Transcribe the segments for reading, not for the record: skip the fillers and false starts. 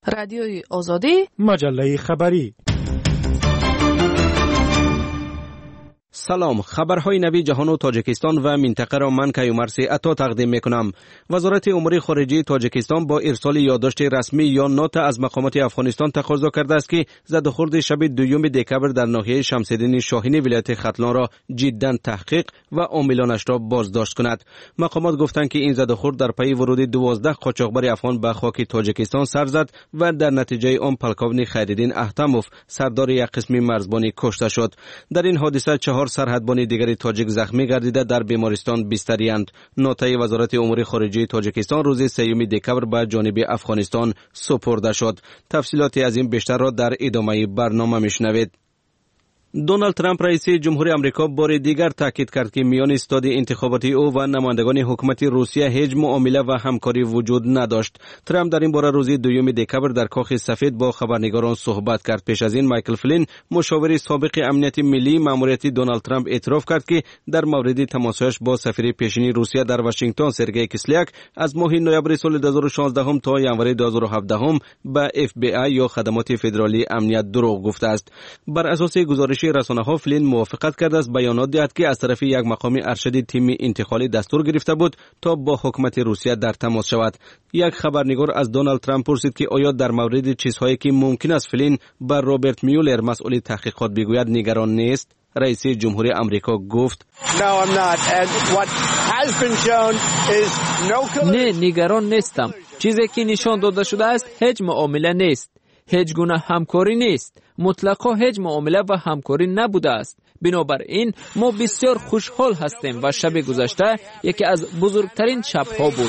رادیوی آزادی، مجله خبری. سلام، خبرهای نوی جهان و تاجیکستان و منطقه را من کیومرثی عطا تقدیم میکنم. وزارت امور خارجه تاجیکستان با ارسال یادداشت رسمی یا نوت از مقامات افغانستان تقاضا کرده است که زدخورد شب 2 دکبر در ناحیه شمس‌الدین شاهینی ولایت ختلان را جداً تحقیق و عاملانش را بازداشت کند. مقامات گفتند که این زدخورد در پی ورود 12 قاچاقبر افغان به خاک تاجیکستان سر زد و در نتیجه آن پلکاون خیرالدین احتموف سردار یک قسم مرزبانی کشته شد. در این حادثه 4 سرحدبان دیگری تاجیک زخمی گردیده در بیمارستان بستری‌اند. نوتای وزارت امور خارجه تاجیکستان روز 3 دکبر به جانب افغانستان سپرده شد. تفصیلاتی از این بیشتر را در ادامه برنامه میشنوید. دونالد ترامپ رئیس جمهوری آمریکا بار دیگر تاکید کرد که میان استاد انتخاباتی او و نمایندگان حکومت روسیه هیچ معامله و همکاری وجود نداشت. ترامپ در این باره روز 2 دکبر در کاخ سفید با خبرنگاران صحبت کرد. پیش از این مایکل فلین، مشاور سابق امنیت ملی ماموریت دونالد ترامپ، اعتراف کرد که در مورد تماسهایش با سفیر پیشین روسیه در واشنگتن سرگئی کسلیاک از ماه نوامبر سال 2016 تا ینوار 2017 به FBI یا خدمات فدرالی امنیت دروغ گفته است. بر اساس گزارش رسانه‌ها فلین موافقت کرده است بیانات دهد که از طرف یک مقام ارشد تیم انتقالی دستور گرفته بود تا با حکومت روسیه در تماس شود. یک خبرنگار از دونالد ترامپ پرسید که آیا در مورد چیزهایی که ممکن است فلین بر رابرت میولر مسئول تحقیقات بگوید نگران نیست. رئیس جمهوری آمریکا گفت نه، نگران نیستم. چیزی که نشان داده شده است هیچ معامله نیست. هیچ گونه همکاری نیست. مطلقا هیچ معامله و همکاری نبوده است. بنابراین ما بسیار خوشحال هستیم و شب گذشته یکی از بزرگترین شب‌ها بود.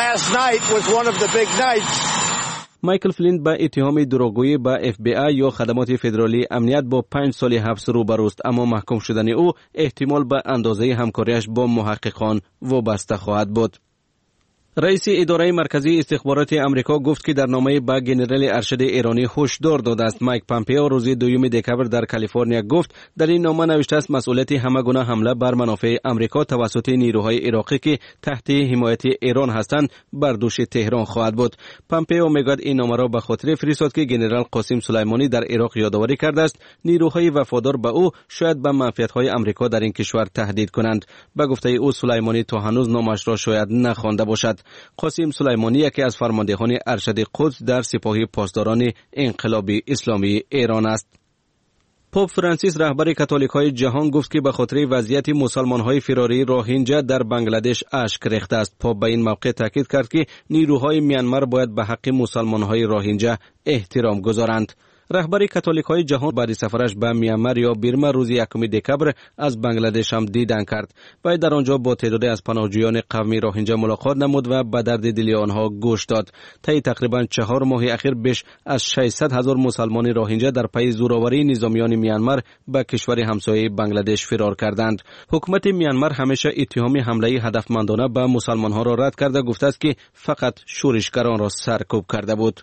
مایکل فلین با اتهام دروغگویی به FBI یا خدمات فدرالی امنیت با 5 سال حبس روبروست، اما محکوم شدن او احتمال به اندازه همکاریش با محققان وابسته خواهد بود. رئیس اداره مرکزی استخبارات امریکا گفت که در نامه به ژنرال ارشد ایرانی هشدار داده است. مایک پامپئو روز 2 دکبر در کالیفرنیا گفت در این نامه نوشته است مسئولیت همه گونه حمله بر منافع امریکا توسط نیروهای عراقی که تحت حمایت ایران هستند بر دوش تهران خواهد بود. پامپئو میگوید این نامه را به خاطر فرستاد که ژنرال قاسم سلیمانی در عراق یادآوری کرده است نیروهای وفادار به او شاید به منفعت‌های امریکا در این کشور تهدید کنند. به گفته او سلیمانی تا هنوز نامش را شاید نخوانده باشد. قاسم سلیمانی یکی از فرماندهان ارشد قدس در سپاه پاسداران انقلاب اسلامی ایران است. پاپ فرانسیس رهبر کاتولیک‌های جهان گفت که به خاطر وضعیت مسلمان‌های فراری روهینجا در بنگلادش اشک ریخته است. پاپ به این موقع تاکید کرد که نیروهای میانمار باید به حق مسلمان‌های روهینجا احترام گذارند. رهبر کاتولیک‌های جهان بعد سفرش به میانمار یا برما روز 1 دکبر از بنگلادش هم دیدن کرد و در آنجا با تعدادی از پناهجویان قومی روهینجا ملاقات نمود و به درد دل آنها گوش داد. طی تقریباً 4 ماه اخیر بیش از 600,000 مسلمان روهینجا در پی زورآوری نظامیان میانمار به کشور همسایه بنگلادش فرار کردند. حکومت میانمار همیشه اتهام حمله هدفمندانه به مسلمان‌ها را رد کرده گفته است که فقط شورشگران را سرکوب کرده بود.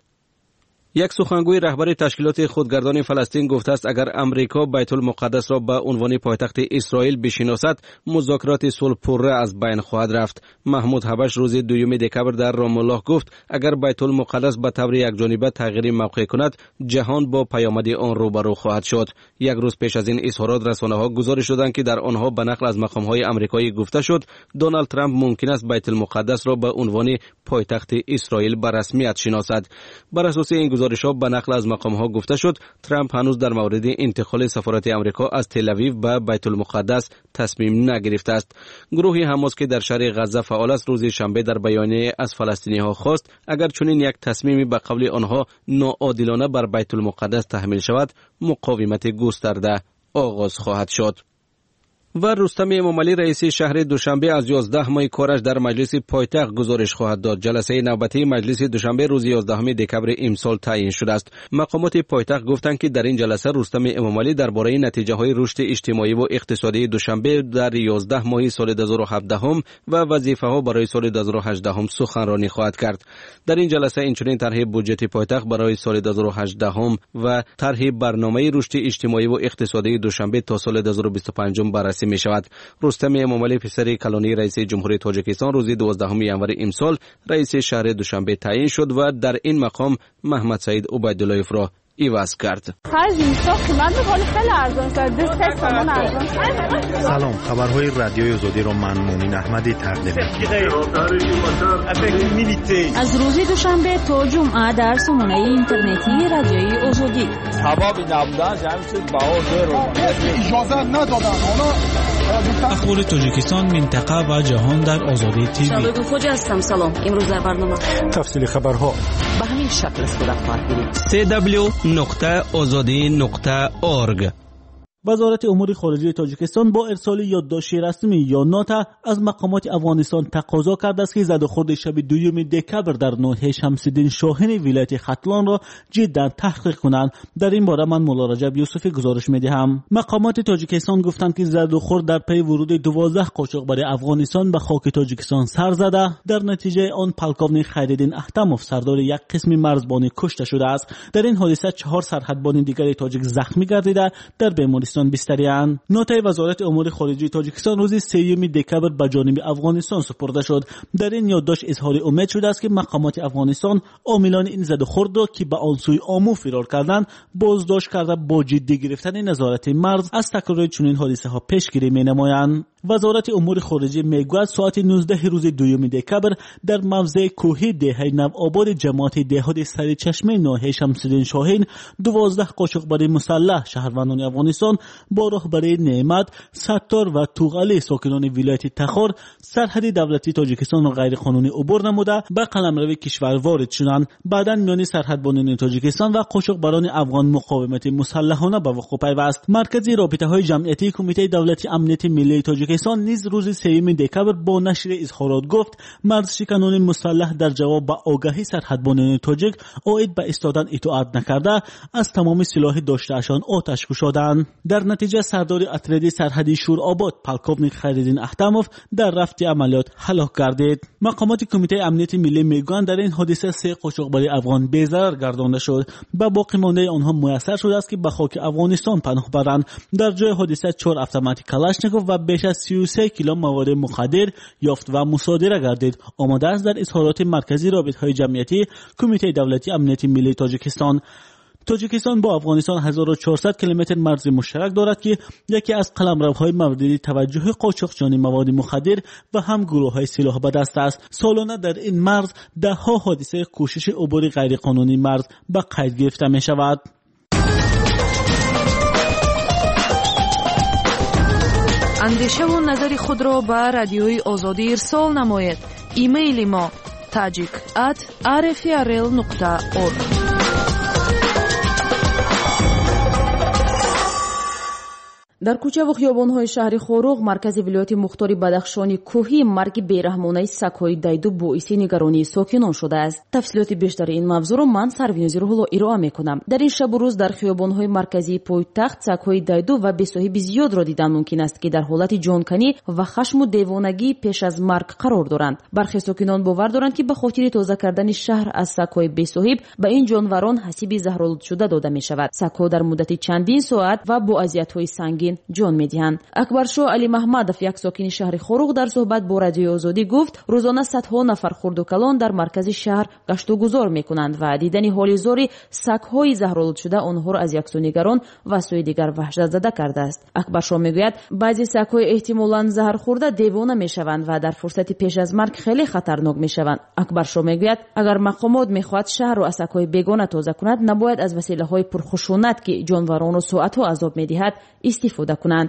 یک سخنگوی رهبر تشکیلات خودگردان فلسطین گفته است اگر امریکا بیت المقدس را به عنوان پایتخت اسرائیل بشناسد مذاکرات صلح پرره از بین خواهد رفت. محمود حبش روز 2 دکبر در رام الله گفت اگر بیت المقدس به طور یکجانبه تغییر موقع کند جهان با پیامد آن روبرو خواهد شد. یک روز پیش از این اظهارات رسانه‌ها گزارش دادند که در آنها به نقل از مقام‌های آمریکایی گفته شد دونالد ترامپ ممکن است بیت المقدس را به عنوان پایتخت اسرائیل به رسمیت شناسد. بر اساس این گزارش‌ها به نقل از مقام‌ها گفته شد ترامپ هنوز در مورد انتقال سفارت آمریکا از تل‌آویو به بیت المقدس تصمیم نگرفته است. گروه حماس که در شهر غزه فعال است روز شنبه در بیانیه از فلسطینی‌ها خواست اگر چنین یک تصمیمی به قول آنها ناعادلانه بر بیت المقدس تحمیل شود مقاومت گسترده آغاز خواهد شد. و رستم امامعلی رئیس شهر دوشنبه از 11 ماه کارش در مجلس پایتخت گزارش خواهد داد. جلسه نوبتی مجلس دوشنبه روز 11 دکبر امسال تعیین شده است. مقامات پایتخت گفتند که در این جلسه رستم امامعلی درباره نتیجه‌های رشد اجتماعی و اقتصادی دوشنبه در 11 ماه سال 2017 و وظیفه‌ها برای سال 2018 سخنرانی خواهد کرد. در این جلسه اینچنین طرح بودجه پایتخت برای سال 2018 و طرح برنامه رشد اجتماعی و اقتصادی دوشنبه تا سال 2025 بررسی تقسیم می شود. رستم امامعلی پسر کلانی رئیس جمهوری تاجیکستان روز 12 ینور امسال رئیس شهر دوشنبه تعیین شد و در این مقام محمد سعید عبیداللهیف را عوض کرد. سلام، خبرهای رادیوی آزادی را من مومن احمدی تقدیم می‌کنم. از روز دوشنبه تا جمعه در سامانه اینترنتی رادیوی آزادی. اخبار تاجیکستان، منطقه و جهان در آزادی تیوی. شبکه خوج هستم. سلام. امروز در برنامه تفصیل خبرها به همین شکل است در خواهد بینید. www.azadi.org. وزارت امور خارجه تاجیکستان با ارسال یادداشت رسمی یا نوتا از مقامات افغانستان تقاضا کرده است که زدوخورد شب 2 دکبر در ناحیه شمس‌الدین شاهین ولایت ختلان را جدا تحقیق کنند. در این باره من مولا رجب یوسفی گزارش می‌دهم. مقامات تاجیکستان گفتند که زدوخورد در پی ورود 12 قاچاقبر افغانستان به خاک تاجیکستان سر زده. در نتیجه آن پلکاونی خیرالدین احتموف سردار یک قسم مرزبانی کشته شده است. در این حادثه 4 سرحدبان دیگر تاجیک زخمی گردیده در بیمارستان بستریان. نوتای وزارت امور خارجه تاجیکستان روز 3 دکبر به جانب افغانستان سپرده شد. در این یادداشت اظهار امید شده است که مقامات افغانستان عاملان این زدوخورد را که به آن سوی آمو فرار کردند بازداشت کرده با جدی گرفتن نظارت مرز از تکرار چنین حادثه ها پیشگیری می‌نمایند. وزارت امور خارجه میگوید ساعت 19 روز 2 دکبر در موضع کوهی دهه نوآباد جماعت دهات سرچشمه ناحیه شمس‌الدین شاهین 12 قاچاقبر مسلح شهروندان افغانستان با راهبری نعمت، ستار و توغلی ساکنان ولایت تخار سرحد دولتی تاجیکستان را غیر قانونی عبور نموده به قلمرو کشور وارد شدند. بعداً میان سرحدبانان تاجیکستان و قاچاقبران افغان مقاومت مسلحانه به وقوع پیوست. مرکز رابطه‌های جمعیتی کمیته دولتی امنیت ملی تاجیکستان نیز روز 3 دکبر با نشر اظهارات گفت مرزشکنان مسلح در جواب به آگهی سرحدبانان تاجیک عاید به ایستادن اطاعت نکرده از تمام سلاح داشته‌شان آتش گشادند. در نتیجه سردار اتریدی سرحدی شورآباد پلکاونی خیرالدین احتموف در رفت عملیات هلاک گردید. مقامات کمیته امنیت ملی میگویند در این حادثه 3 قاچاقبر افغان بی‌ضرر گردانده شد. به باقی مانده آنها میسر شده است که به خاک افغانستان پناه برند. در جای حادثه 4 اتومات کلاشنیکوف و بیش از 33 کیلو مواد مخدر یافت و مصادره گردید. آماده است در اظهارات مرکزی رابطه‌های جمعیتی کمیته دولتی امنیت ملی تاجیکستان. تاجیکستان با افغانستان 1400 کیلومتر مرز مشترک دارد که یکی از قلمروهای مورد توجه قاچاقچیان مواد مخدر و هم گروه‌های سلاح به دست است. سالانه در این مرز ده‌ها حادثه کوشش عبور غیرقانونی مرز به قید گرفته می‌شود. اندیشه و نظر خود را به رادیوی آزادی ارسال نمایید. ایمیل ما tajik@rfrl.org. در کوچه و خیابان‌های شهر خوروغ مرکز ولایت مختار بدخشان کوهی مرگ بیرحمانه سگ‌های دیدو باعث نگرانی ساکنان شده است. تفصیلات بیشتر این موضوع را من سروینوزی روح‌الله ارائه می‌کنم. در این شب و روز در خیابان‌های مرکزی پایتخت سگ‌های دیدو و بی‌صاحب زیاد را دیدن ممکن است که در حالت جانکنی و خشم و دیوانگی پیش از مرگ قرار دارند. برخی ساکنان باور دارند که به خاطر تازه کردن شهر از سگ‌های بی‌صاحب به این جانوران حسیب زهرآلود شده داده می‌شود. سگ‌ها در مدت چندین ساعت و با اذیت‌های سنگین جان می‌دهند. اکبرشاه علی محمدов یک ساکن شهر خوروغ در صحبت با رادیو آزادی گفت روزانه صدها نفر خرد و کلان در مرکز شهر گشت و گذار می‌کنند و دیدن حال زاری سگ‌های زهرآلود شده آنها را از یک سو نگران و سوی دیگر وحشت زده کرده است. اکبرشاه میگوید بعضی سگ‌های احتمالاً زهر خورده دیوانه میشوند و در فرصت پیش از مرگ خیلی خطرناک میشوند. اکبرشاه میگوید اگر مقامات میخواهد شهر را از سگ‌های بیگانه تازه کند نباید از وسیله‌های پرخشونت که جانوران را ساعت‌ها عذاب می‌دهد استفاده کنند.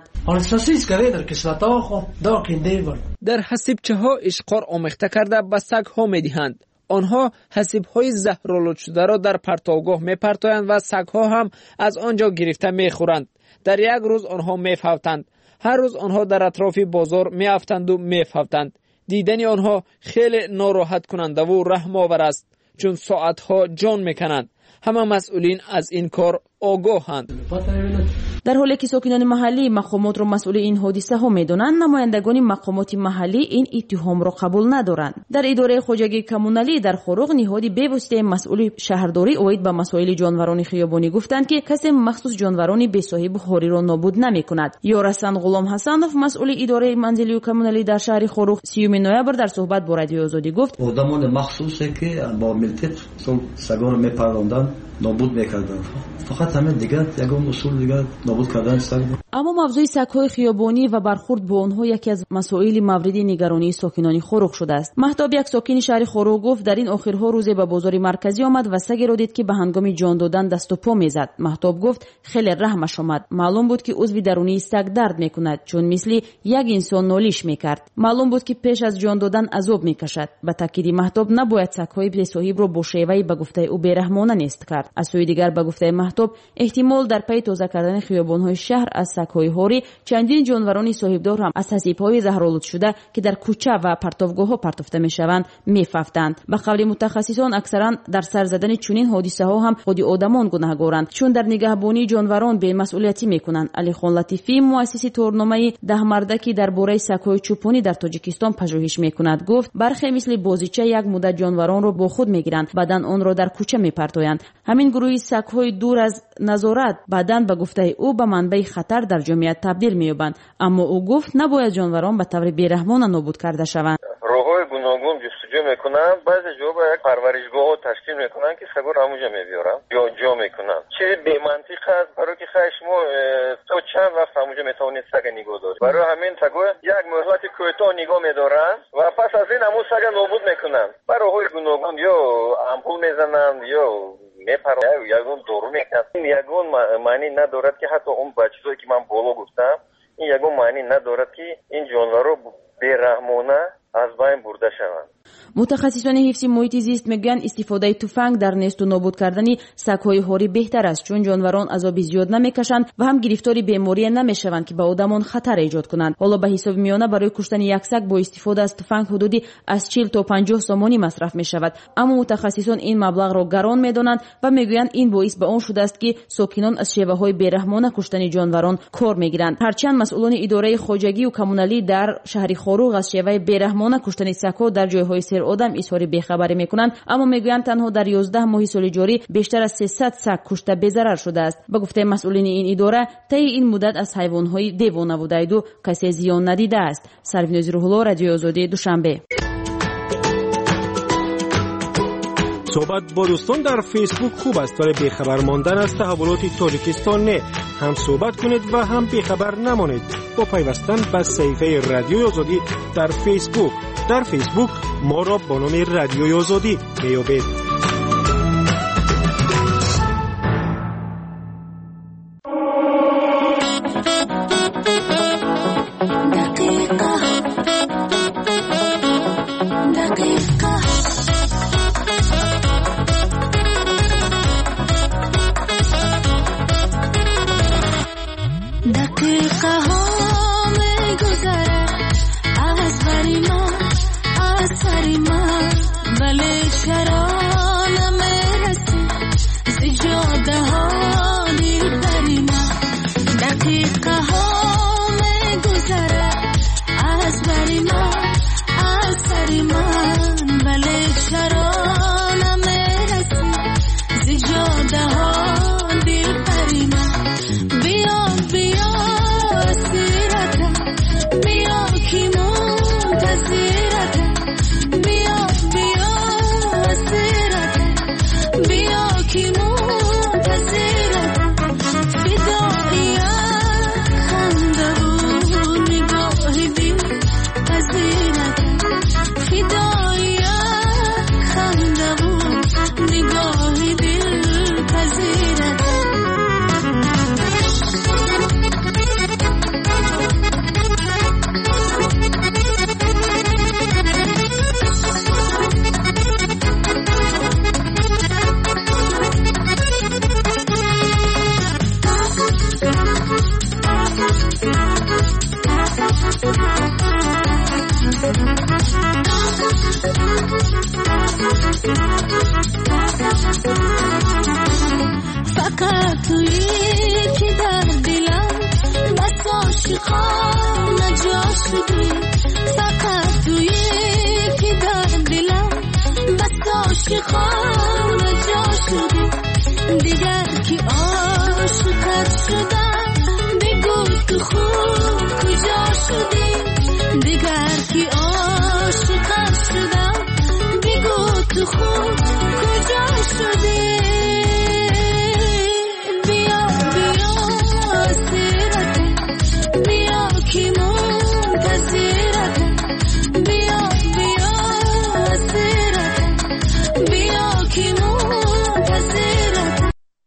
در حسیبچه‌ها اشقار آمیخته کرده به سگ‌ها می‌دهند. آنها حسیب‌های زهرآلود شده را در پرتوگاه می‌پرتایند و سگ‌ها هم از آنجا گرفته می‌خورند. در یک روز آنها می‌فوتند. هر روز آنها در اطراف بازار می‌افتند و می‌فوتند. دیدن آنها خیلی ناراحت کننده و رحم‌آور است چون ساعت‌ها جان می‌کنند. همه مسئولین از این کار آگاهند. در حالی که ساکنان محلی مقامات را مسئول این حادثه ها میدانند، نمایندگان مقامات محلی این اتهام را قبول ندارند. در اداره خواجگی کمونالی در خوروغ نهادی به‌واسطه مسئول شهرداری اوید به مسائل جانوران خیابانی گفتند که کسی مخصوص جانوران بی‌صاحب خواری را نابود نمی‌کند. یارسان غلام حسنов مسئول اداره منزلی و کمونالی در شهر خوروغ 30 نوامبر در صحبت با رادیو آزادی گفت: آدمان مخصوصی که با ملت سگا را میپروندند نابود میکردند. فقط همین دیگه یگان اصول دیگه نابود کردن سگ. اما موضوع سگ‌های خیابانی و برخورد با آنها یکی از مسائل مورد نگرانی ساکنان خوروغ شده است. مهتاب یک ساکن شهر خوروغ گفت در این آخرها روزی به بازار مرکزی آمد و سگی را دید که به هنگام جان دادن دست و پا میزد. مهتاب گفت خیلی رحمش آمد. معلوم بود که عضو درونی سگ درد میکند، چون مثل یک انسان نالیش میکرد. معلوم بود که پیش از جان دادن عذاب میکشد. به تاکید مهتاب نباید سگ‌های بی‌صاحب را با شیوهی به گفته او بی‌رحمانه نیست کرد. از سوی دیگر به گفته مهتاب احتمال در پی تازه کردن خیابان‌های شهر از سگ‌های هوری چندین جانوران صاحبدار هم از حسیب‌های زهرآلود شده که در کوچه و پرتوگاه‌ها پرتافته می‌شوند می‌ففتند. به قول متخصصان اکثرا در سر زدن چنین حادثه‌ها هم خود آدمان گناهگارند، چون در نگهبانی جانوران بی‌مسئولیتی می‌کنند. علی خان لطیفی مؤسس تورنمه 10 مردکی درباره سگ‌های چوپانی در تاجیکستان پژوهش می‌کند گفت برخی مثل بازیچه یک مدت جانوران را با خود می‌گیرند، بعداً آن را در کوچه می‌پرتایند. همین گروه سگ‌های دور از نظارت بعداً به گفته او به منبع خطر در جمعیت تبدیل می‌یابند. اما او گفت نباید جانوران به طور بی‌رحمانه نابود کرده شوند. راه‌های گوناگون جستجو می‌کنند، بعضی جاها یک پرورشگاه تشکیل می‌کنند که سگا را همونجا می‌برند یا جا می‌کنند. چیز بی‌منطق است، برای که شما تو چند وقت همونجا می‌توانید سگ نگاه دارید. برای همین سگا یک مهلت کوتاه نگاه می‌دارند و پس از این همون سگ نابود می‌کنند. برای راه‌های گوناگون یا امپول می‌زنند یا میپرند یا یگون دورو میکنند. این یگون معنی ندارد که حتی اون بچه‌ای که من بالا گفتم، این یگون معنی ندارد که این جانورا بی‌رحمانه از بین برده شوند. متخصصان حفظ محیط زیست میگن استفاده تفنگ در نیست و نابود کردن سگ‌های هوری بهتر است، چون جانوران عذاب زیاد نمیکشند و هم گرفتار بیماری نمیشوند که به آدمان خطر ایجاد کنند. حالا به حساب میانه برای کشتن یک سگ با استفاده از تفنگ حدودی از 40 تا 50 سومانی مصرف میشود. اما متخصصان این مبلغ را گران میدانند و میگویند این باعث به آن شده است که ساکنان از شیوه‌های بی‌رحمانه کشتن جانوران کار میگیرند. هرچند مسئولان اداره خواجگی و کمونالی در شهر خوروغ از شیوه بی‌رحمانه کشتن سگ‌ها در جای‌های سیر آدم اظهار بی‌خبری میکنند، اما میگویند تنها در 11 ماه سال جاری بیشتر از 300 سگ کشته بی‌ضرر شده است. به گفته مسئولین این اداره طی این مدت از حیوان‌های دیوانه بودند و کسی زیان ندیده است. سرویناز روح‌الله، رادیو آزادی، دوشنبه. صحبت با دوستان در فیسبوک خوب است، ولی بیخبر ماندن از تحولات تاجیکستان نه. هم صحبت کنید و هم بیخبر نمانید با پیوستن به صفحه رادیو آزادی در فیسبوک. در فیسبوک ما را با نام رادیو آزادی میابید. فقط تویی که در دلم عاشقانه جا شدی فقط توی که در دلم بس عاشقانه جا شدی دیگر که عاشقت شدم بگو تو خوب کجا شدی دیگر که عاشقت شدم بگو تو خوب کجا شدی بیا بیا سیرت بیا که منتظرت بیا بیا سیرت بیا که منتظرت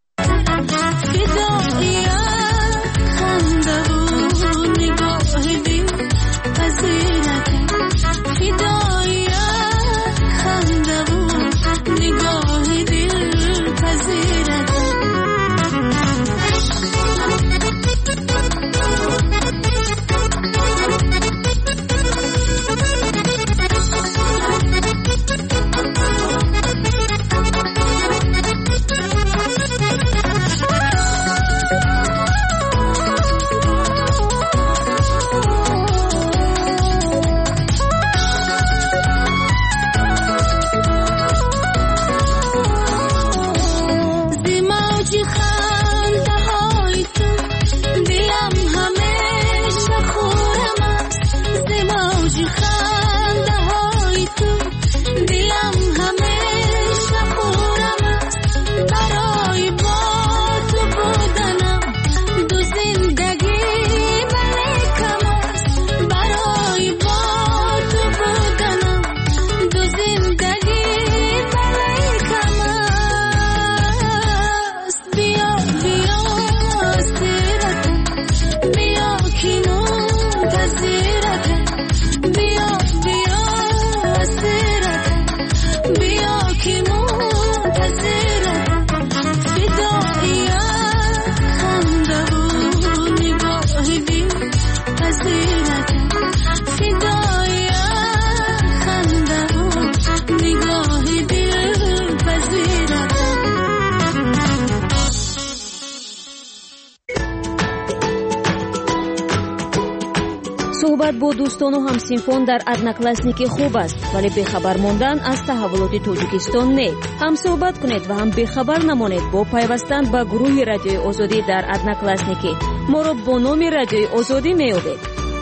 فداییت خنده و نگاه دل پذیرت فداییت خنده و نگاه دل پذیرت صحبت با دوستان و همسینفان در ادناکلاسنیکی خوب است ولی بخبر ماندن از تحولات تاجیکستان نه. هم صحبت کنید و هم بخبر نمانید با پیوستن به گروه رادیوی آزادی در ادناکلاسنیکی. ما را با نام رادیوی آزادی میابید.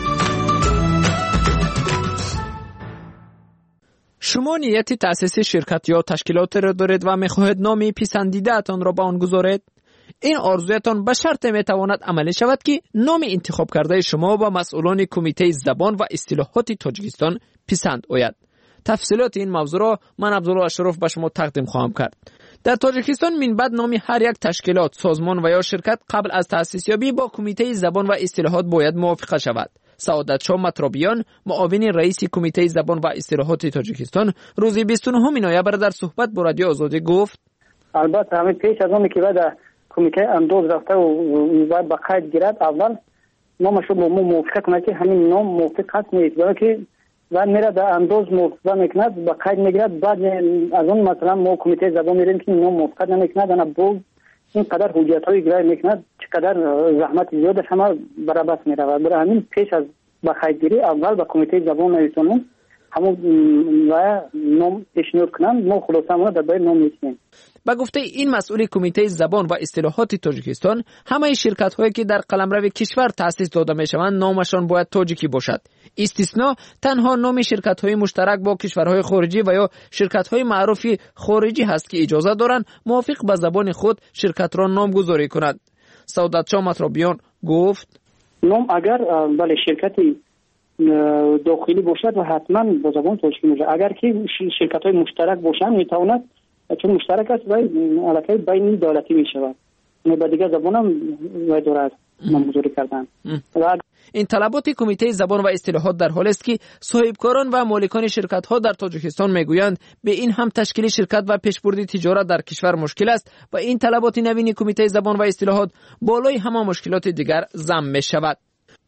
شما نیت تأسیس شرکت یا تشکیلات را دارید و میخواهید نام پسندیده اتان را به آن گذارید؟ این آرزویتان به شرط میتواند عملی شود که نام انتخاب کرده شما با مسئولان کمیته زبان و اصطلاحات تاجیکستان پسند آید. تفصیلات این موضوع را من عبدالله اشرف به شما تقدیم خواهم کرد. در تاجیکستان من بعد نام هر یک تشکیلات، سازمان و یا شرکت قبل از تأسیس یابی با کمیته زبان و اصطلاحات باید موافقه شود. سعادت شاه مطرابیان، معاون رئیس کمیته زبان و اصطلاحات تاجیکستان، روز 29 نوامبر در صحبت با رادیو آزادی گفت: البته همین پیش از اون که بعد کمیته انداز رفته و باید به قید گیرد، اول نامش رو با ما موافقه کنه که همین نام موافق هست نیست، برای که و میره در انداز موافقه میکند به قید میگیرد. بعد از اون مثلا ما کمیته زبان میریم که نام موافقت نمیکند، انا باز اینقدر حجت های اجرایی میکند، چقدر زحمت زیادش همه برابر میره. برای همین پیش از به قید گیری اول به کمیته زبان ایتونون همون و نام پیشنهاد کنند، ما خلاصه ما در باید نام میچینیم. با گفته این مسئول کمیته زبان و اصطلاحات تاجیکستان، همه شرکت‌هایی که در قلمرو کشور تأسیس داده می‌شوند نامشان باید تاجیکی باشد. استثناء تنها نام شرکت‌های مشترک با کشورهای خارجی و یا شرکت‌های معروف خارجی هست که اجازه دارند موافق به زبان خود شرکت را نامگذاری کنند. سعادت شاه مطرابیان گفت: نام اگر بله شرکتی داخلی باشد و حتما با زبان تاجیکی باشه. اگر که شرکت‌های مشترک باشند میتواند، چون مشترک است و علاقه بین دولتی می شود، به دیگر زبان هم دارد نامگذاری کردن. این طلبات کمیته زبان و اصطلاحات در حال است که صاحبکاران و مالکان شرکت ها در تاجیکستان میگویند به این هم تشکیل شرکت و پیشبرد تجارت در کشور مشکل است و این طلبات نوین کمیته زبان و اصطلاحات بالای همه مشکلات دیگر ضم می شود.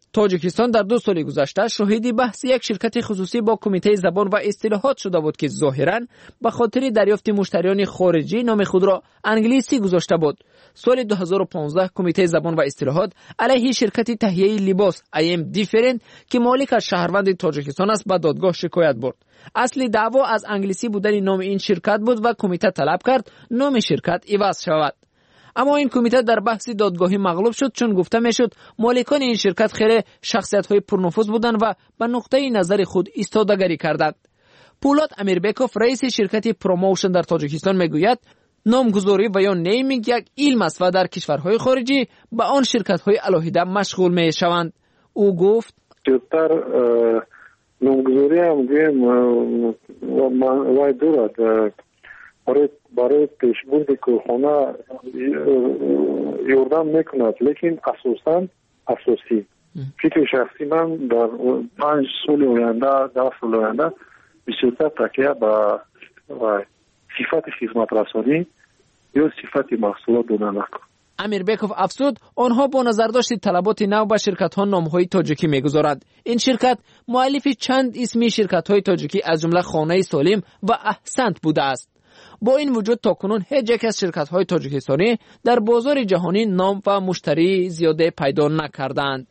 تاجیکستان در 2 سال گذشته شاهد بحث یک شرکت خصوصی با کمیته زبان و اصطلاحات شده بود که ظاهراً به خاطر دریافت مشتریان خارجی نام خود را انگلیسی گذاشته بود. سال 2015 کمیته زبان و اصطلاحات علیه شرکت تهیه لباس I am Different که مالک از شهروند تاجیکستان است به دادگاه شکایت برد. اصل دعوا از انگلیسی بودن نام این شرکت بود و کمیته طلب کرد نام شرکت عوض شود. اما این کمیته در بحث دادگاهی مغلوب شد، چون گفته میشد مالکان این شرکت خیلی شخصیت‌های پرنفوذ بودند و به نقطه نظر خود ایستادگی کردند. پولاد امیربکوف رئیس شرکت پروموشن در تاجیکستان میگوید نامگذاری و یا نیمینگ یک علم است و در کشورهای خارجی به آن شرکت‌های علاهیده مشغول میشوند. او گفت در نامگذاری هم گویم وای دورد برای پیشبرد کارخانه یاردم میکند، لیکن اساسی فکر شخصی من در 5 سال آینده 10 سال آینده بسیار تکیه به صفت خدمت رسانی یا صفت محصولات دادن نکن. امیربکوف افزود آنها با نظرداشت طلبات نو به شرکت‌ها نام‌های تاجیکی می‌گذارند. این شرکت مؤلف چند اسمی شرکت‌های تاجیکی از جمله خانه سالم و احسنت بوده است. با این وجود تاکنون هیچ یک از شرکت‌های تاجیکستانی در بازار جهانی نام و مشتری زیاده پیدا نکردند.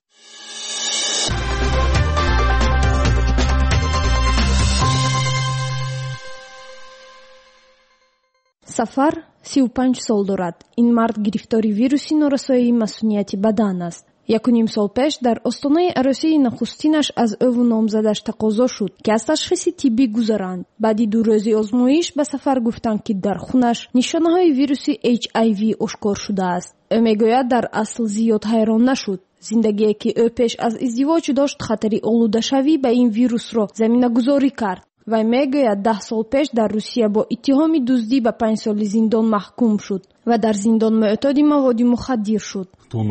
سفر 35 سال دارد. این مرد گرفتاری ویروسی نارسایی مسئولیتی بدن است. 1.5 سال پیش در استانه عروسی نخستینش از او و نامزدش تقاضا شد که از تشخیص طبی گذرند. بعدی 2 روزی آزمایش به سفر گفتند که در خونش نشانه‌های ویروسی HIV آشکار شده است. او میگوید در اصل زیاد حیران نشد. زندگی که او پیش از ازدواج داشت خطری آلوده شوی به این ویروس را زمینه گذاری کرد. و میگوید 10 سال پیش در روسیه با اتهام دزدی به 5 سال زندان محکوم شد و در زندان معتاد مواد مخدر شد.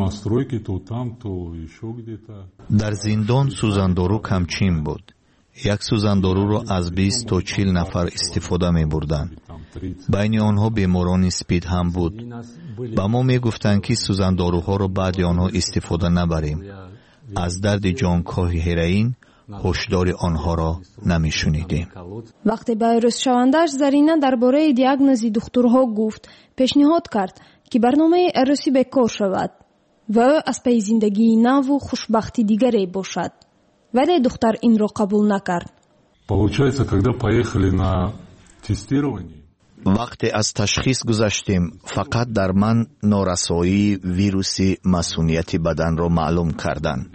در زندان سوزندارو کمچین بود. یک سوزندارو را از 20 تا 40 نفر استفاده می بردن. بین آنها بیماران اسپید هم بود. با ما می گفتند که سوزنداروها را بعد آنها استفاده نبریم. از درد جانکاه هروئین هشدار آنها را نمیشنیدیم. وقتی به عروس شوندش زرینه درباره دیاگنوز دکترها گفت، پیشنهاد کرد که برنامه عروسی بکار شود و از پی زندگی نو و خوشبختی دیگری باشد. ولی دختر این را قبول نکرد. وقتی از تشخیص گذشتیم فقط در من نارسایی ویروس مسئولیت بدن را معلوم کردند.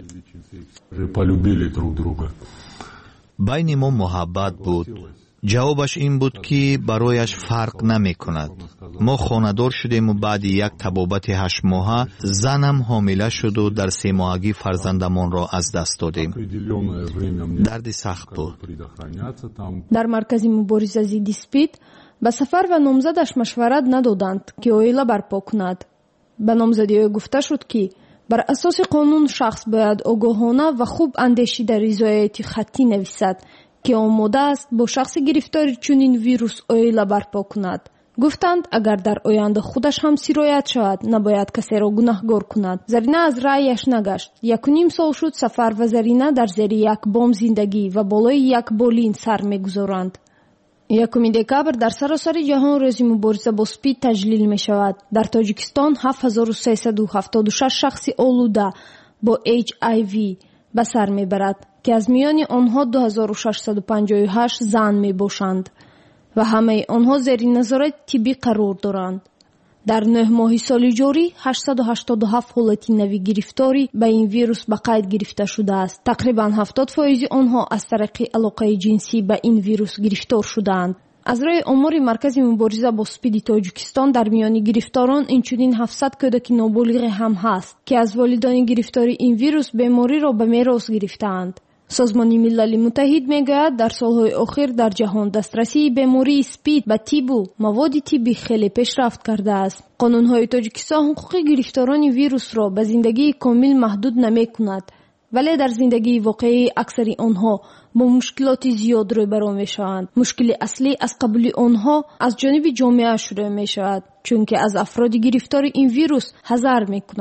بین ما محبت بود. جوابش این بود که برایش فرق نمی کند. ما خانه‌دار شدیم و بعد یک طبابت 8 ماهه زنم حامله شد و در 3 ماهگی فرزندمان را از دست دادیم. درد سخت بود. در مرکز مبارزه ضد اسپید به سفر و نامزدش مشورت ندادند که اویلا برپا کند. به نامزدی او گفته شد که بر اساس قانون شخص باید آگاهانه و خوب اندیشیده رضایت خطی نویسد که آماده است با شخص گرفتار چنین ویروس اویلا برپا کند. گفتند اگر در آینده خودش هم سرایت شود نباید کسی را گناهکار کند. زرینه از رأیش نگشت. 1.5 سال شد سفر و زرینه در زیر یک بام زندگی و بالای یک بالین سر می‌گذارند. 1 دکبر در سراسر جهان روز مبارزه با اسپید تجلیل می شود. در تاجیکستان 7376 شخص آلوده با HIV به سر می برد که از میان آنها 2658 زن می باشند و همه آنها زیر نظارت طبی قرار دارند. در 9 ماه سال جاری 887 حالت نوی گرفتاری به این ویروس به قید گرفته شده است. تقریبا 70% آنها از طریق علاقه جنسی به این ویروس گرفتار شدند. از روی آمار مرکز مبارزه با اسپید تاجیکستان در میان گرفتاران اینچنین 700 کودک نابالغ هم هست که از والدان گرفتار این ویروس بیماری را به میراث گرفتند. سازمان ملل متحد میگوید در سالهای اخیر در جهان دسترسی بیماری اسپید به طب و مواد طبی خیلی پیشرفت کرده است. قانون‌های تاجیکستان حقوق گرفتاران ویروس را به زندگی کامل محدود نمی‌کند، ولی در زندگی واقعی اکثر آنها با مشکلات زیاد روبرو می‌شوند. مشکل اصلی از قبول آنها از جانب جامعه شروع می‌شود، چون که از افراد گرفتار این ویروس حذر می‌کنند.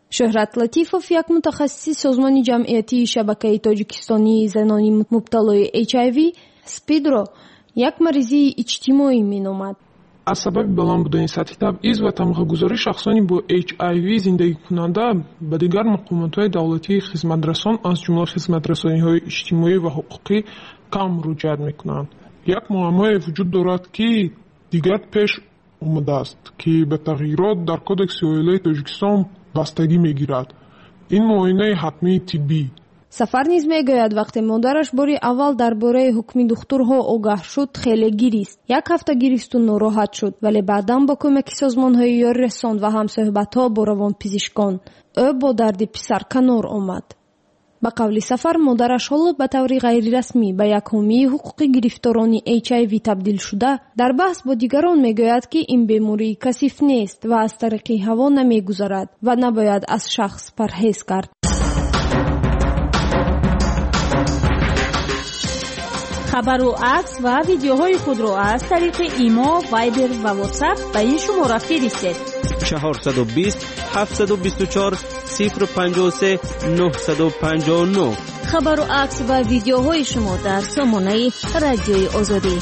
شهرت لطیفوف یک متخصص سازمان جمعیتی شبکه تاجیکستانی زنانی مبتلای HIV سپید را یک مریضی اجتماعی مینامد. از سبب بلند بودن سطح تبعیض و تمرکزگذاری شخصانی با HIV زندگی کننده به دیگر مقامات دولتی خدمترسان از جمله خدمترسانی‌های اجتماعی و حقوقی کم رجوع می‌کنند. یک معمای وجود دارد که دیگر پیش اومده است که به تغییرات در کدکس عالی تاجیکستان بستگی می‌گیرد. این معاینه حتمی طبی. سفر نیز میگوید وقتی مادرش باری اول درباره حکم دکترها آگاه شد خیلی گریست. یک هفته گریست و ناراحت شد ولی بعداً با کمک سازمان‌های یاری رساند و همصحبت‌ها با روانپزشکان او با درد پسر کنار آمد. با قول سفر مادرش حالا به طور غیر رسمی به یک حامی حقوق گرفتاران HIV تبدیل شده در بحث با دیگران میگوید که این بیماری کثیف نیست و از طریق هوا نمیگذرد و نباید از شخص پرهیز کرد. خبر و عکس و ویدیوهای خود را از طریق ایما، وایبر و واتساپ به این شماره فرستید. 420 724 053 959. خبر و عکس و ویدیوهای شما در سامانه رادیوی آزادی.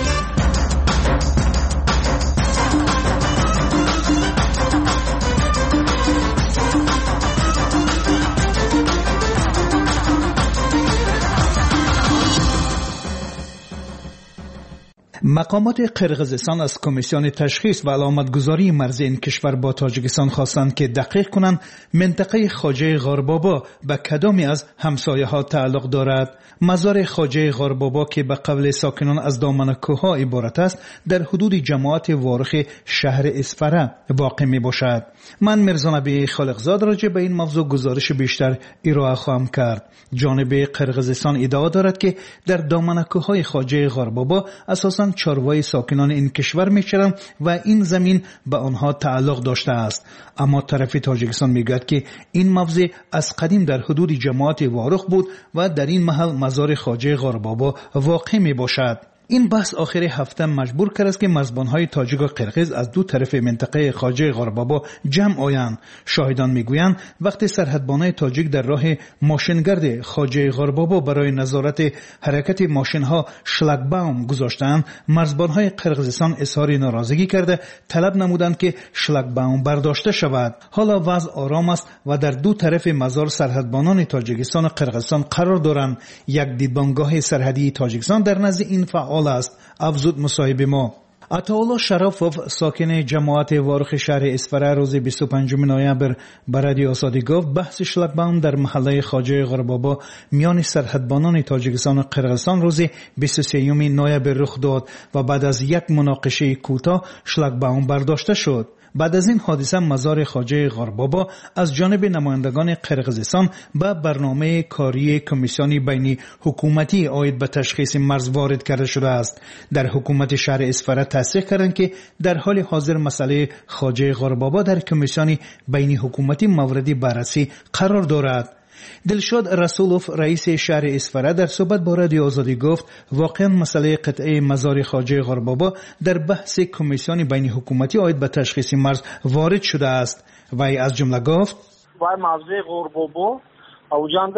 مقامات قرقیزستان از کمیسیون تشخیص و علامتگذاری مرزی این کشور با تاجیکستان خواستند که دقیق کنند منطقه خواجه غاربابا به کدامی از همسایه ها تعلق دارد. مزار خواجه غاربابا که به قول ساکنان از دامن کوه‌ها عبارت است در حدود جماعت وارخ شهر اسفره واقع می باشد. من میرزا نبی خالقزاد راجع به این موضوع گزارش بیشتر ارائه خواهم کرد. جانب قرقیزستان ادعا دارد که در دامن کوه‌های خواجه غاربابا اساساً چاروای ساکنان این کشور میشوند و این زمین به آنها تعلق داشته است. اما طرف تاجیکستان میگوید که این موضع از قدیم در حدود جماعت وارخ بود و در این محل مزار خواجه غاربابا واقع می باشد. این بحث آخر هفته مجبور کرد است که مرزبان‌های تاجیک و قرقیز از دو طرف منطقه خواجه غاربابا جمع آیند. شاهدان میگویند وقتی سرحدبانای تاجیک در راه ماشینگرد خواجه غاربابا برای نظارت حرکت ماشین‌ها شلاگباوم گذاشتند، مرزبان‌های قرقیزستان اظهار ناراضگی کرده طلب نمودند که شلاگباوم برداشته شود. حالا وضع آرام است و در دو طرف مزار سرحدبانان تاجیکستان و قرقیزستان قرار دارند. یک دیدبانگاه سرحدی تاجیکستان در نزد این فعال است. افزود مصاحبه ما. عطاالله شرافوف ساکن جماعت وارخ شهر اسفره روز 25 نوامبر به رادیو آزادی گفت بحث شلاگباوم در محله خواجه غاربابا میان سرحدبانان تاجیکستان و قرقیزستان روز 23 نوامبر رخ داد و بعد از یک مناقشه کوتاه شلاگباوم برداشته شد. بعد از این حادثه مزار خواجه غاربابا از جانب نمایندگان قرقیزستان به برنامه کاری کمیسیون بین حکومتی عاید به تشخیص مرز وارد کرده شده است. در حکومت شهر اسفره تصدیق کردند که در حال حاضر مسئله خواجه غاربابا در کمیسیون بین حکومتی مورد بررسی قرار دارد. دلشاد رسولوف رئیس شهر اسفره در صحبت با رادیو آزادی گفت واقعا مسئله قطعه مزار خواجه غاربابا در بحث کمیسیون بین حکومتی عاید به تشخیص مرز وارد شده است. وی از جمله گفت وای موضوع غاربابا اوجانده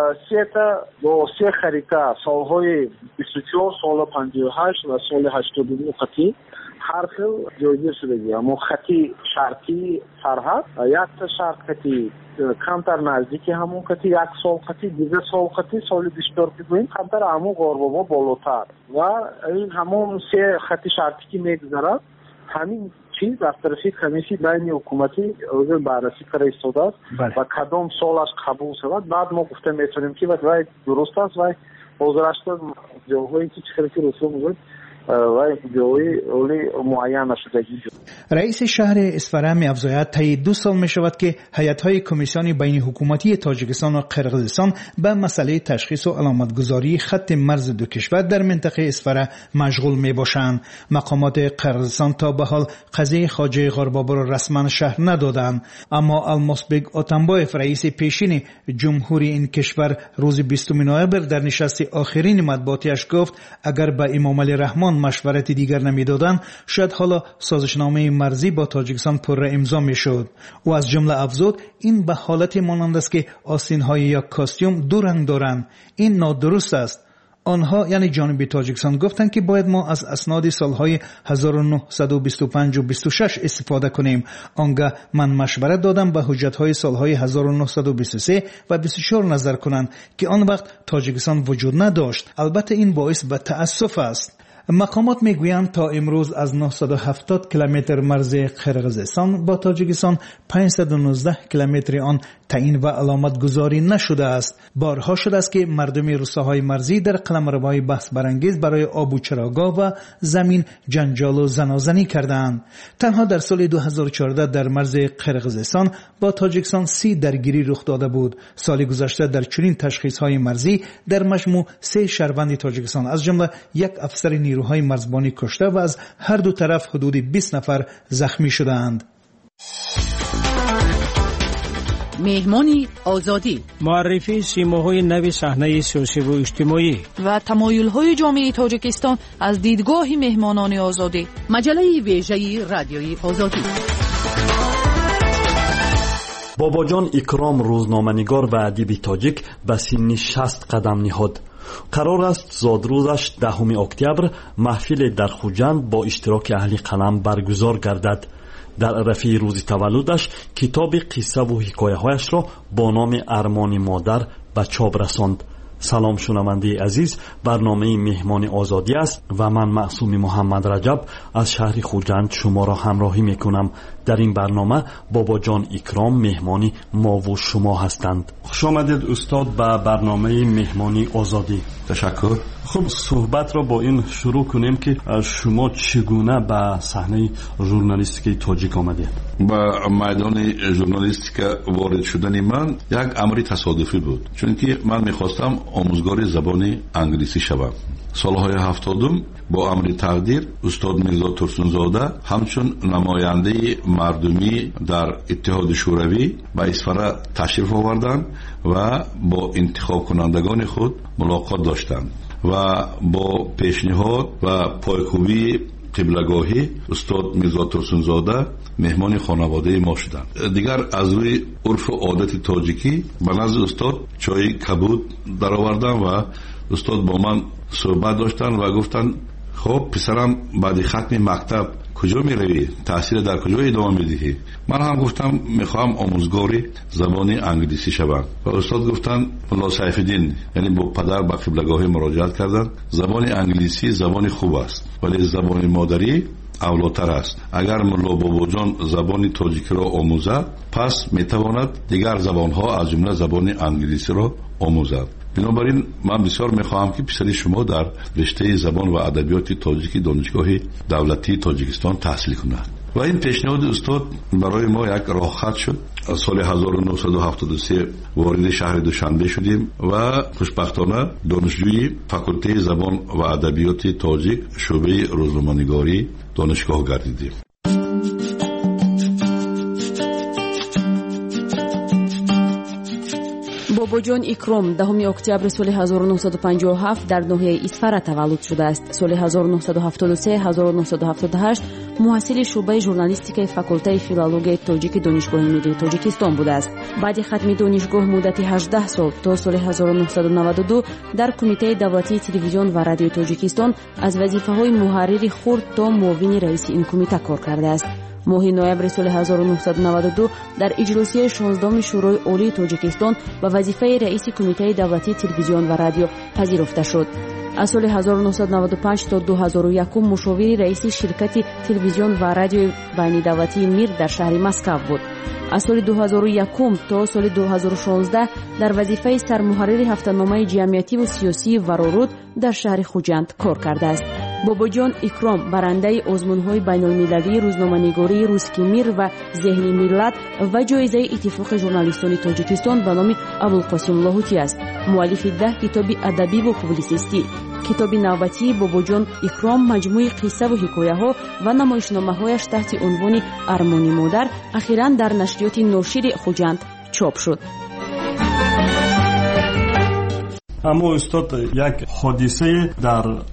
سه خریطه سالهای 24 سال 58 و سال 89 خطی هر خیل جایگیر شده. اما خطی شرطی سرحد یک شرط خطی کمتر نزدیکی همون خطی یک سال خطی دیگه سال خطی سال 24 که بگوییم کمتر همون غاربابا بالاتر و این همون سه خطی شرطی که میگذرد همین چیز از طرف کمیسی بین حکومتی روز بررسی کرده ایستاده است و کدام سالش قبول شود بعد ما گفته میتونیم که وای درست است وای بازرشت جاهایی که چه خیلی رسول بود رئیس شهر اسفره می افزاید طی 2 سال می شود که هیئت‌های کمیسیون بین حکومتی تاجیکستان و قرقیزستان به مسئله تشخیص و علامتگذاری خط مرز دو کشور در منطقه اسفره مشغول می باشند. مقامات قرقیزستان تا به حال قضیه خواجه غاربابا را رسما شرح ندادند، اما الماسبگ اتنبایف رئیس پیشین جمهوری این کشور روز 20 نوامبر در نشست آخرین مطبوعاتیش گفت اگر به امام علی رحمان زمان مشورت دیگر نمیدادند، شاید حالا سازشنامه مرزی با تاجیکستان پر امضا میشد. و از جمله افزود این به حالت مانند است که آستین‌های یک کاستیوم دو رنگ دارند. این نادرست است. آنها یعنی جانب تاجیکستان گفتند که باید ما از اسناد سالهای 1925 و 26 استفاده کنیم. آنگاه من مشورت دادم به حجت‌های سالهای 1923 و 24 نظر کنند که آن وقت تاجیکستان وجود نداشت. البته این باعث به تأسف است. مقامات میگویند تا امروز از 970 کیلومتر مرز قرقیزستان با تاجیکستان 519 کیلومتر آن تعیین و علامت گذاری نشده است. بارها شده است که مردم روستاهای مرزی در قلمروهای بحث برانگیز برای آب و چراگاه و زمین جنجال و زنازنی کردند. تنها در سال 2014 در مرز قرقیزستان با تاجیکستان 30 درگیری رخ داده بود. سال گذشته در چنین تشخیص‌های مرزی در مجموع 3 شهروند تاجیکستان از جمله یک افسر نیروهای مرزبانی کشته و از هر دو طرف حدود 20 نفر زخمی شدند. مهمانی آزادی، معرفی سیماهای نو صحنه سیاسی و اجتماعی و تمایل‌های جامعه تاجیکستان از دیدگاه مهمانان آزادی. مجله ویژه رادیوی آزادی. باباجان اکرام روزنامه‌نگار و ادیب تاجیک به سن 60 قدم نهاد. قرار است زادروزش 10 اکتبر محفل در خوجند با اشتراک اهل قلم برگزار گردد. در عرفه روز تولدش کتاب قصه و حکایه‌هایش را با نام ارمان مادر به چاپ رساند. سلام شنونده عزیز، برنامه مهمان آزادی است و من معصوم محمد رجب از شهر خوجند شما را همراهی میکنم. در این برنامه بابا جان اکرام مهمانی ما و شما هستند. خوش آمدید استاد به برنامه مهمانی آزادی. تشکر. خب صحبت را با این شروع کنیم که شما چگونه به صحنه ژورنالیستیک تاجیک آمدید؟ به میدان ژورنالیستیک وارد شدن من یک امر تصادفی بود، چون که من میخواستم آموزگار زبان انگلیسی شوم. سالهای 70 با امر تقدیر استاد میرزا ترسونزاده همچون نماینده مردمی در اتحاد شوروی به اصفهان تشریف آوردند و با انتخاب کنندگان خود ملاقات داشتند و با پیشنهاد و پایکوبی قبلگاهی استاد میرزا ترسونزاده مهمان خانواده ما شدند. دیگر از روی عرف و عادت تاجیکی به نزد استاد چای کبود در آوردن و استاد با من صحبت داشتن و گفتن خب پسرم بعد ختم مکتب کجا می روی؟ تحصیل در کجا ادامه می دهی؟ من هم گفتم میخوام آموزگاری زبان انگلیسی شوم و استاد گفتن ملا سیف الدین، یعنی با پدر به قبلگاهی مراجعت کردن، زبان انگلیسی زبان خوب است ولی زبان مادری اولاتر است. اگر ملا باباجان زبان تاجیکی را آموزد پس میتواند دیگر زبانها از جمله زبان انگلیسی را آموزد. بنابراین من بسیار میخواهم که پسر شما در رشته زبان و ادبیات تاجیکی دانشگاه دولتی تاجیکستان تحصیل کند. و این پیشنهاد استاد برای ما یک راهخط شد. از سال 1973 وارد شهر دوشنبه شدیم و خوشبختانه دانشجوی فاکولته زبان و ادبیات تاجیک شعبه روزنامه‌نگاری دانشگاه گردیدیم. باباجان اکرام 10 اکتبر سال 1957 در ناحیه اصفهان تولد شده است. سال 1973-1978 محصل شعبه ژورنالیستیک فاکولته فیلولوژی تاجیک دانشگاه ملی تاجیکستان بوده است. بعد ختم دانشگاه مدت 18 سال تا سال 1992 در کمیته دولتی تلویزیون و رادیو تاجیکستان از وظیفه‌های محرر خرد تا معاون رئیس این کمیته کار کرده است. ماه نوامبر سال 1992 در اجلاسی 16 شورای عالی تاجیکستان به وظیفه رئیس کمیته دولتی تلویزیون و رادیو پذیرفته شد. از سال 1995 تا 2001 مشاور رئیس شرکت تلویزیون و رادیو بین دولتی میر در شهر مسکو بود. از سال 2001 تا سال 2016 در وظیفه سرمحرر هفته‌نامه جمعیتی و سیاسی ورورود در شهر خوجند کار کرده است. باباجان اکرام برنده آزمون‌های بین‌المللی روزنامه‌نگاری روسکی میر و ذهن ملت و جایزه اتفاق ژورنالیستان تاجیکستان به نام ابوالقاسم لاهوتی است. مؤلف 10 کتاب ادبی و پوبلیسیستی. کتاب نوبتی باباجان اکرام مجموعه قصه و حکایه‌ها و نمایشنامه‌هایش تحت عنوان ارمان مادر اخیراً در نشریات ناشر خوجند چاپ شد. اما استاد یک حادثه در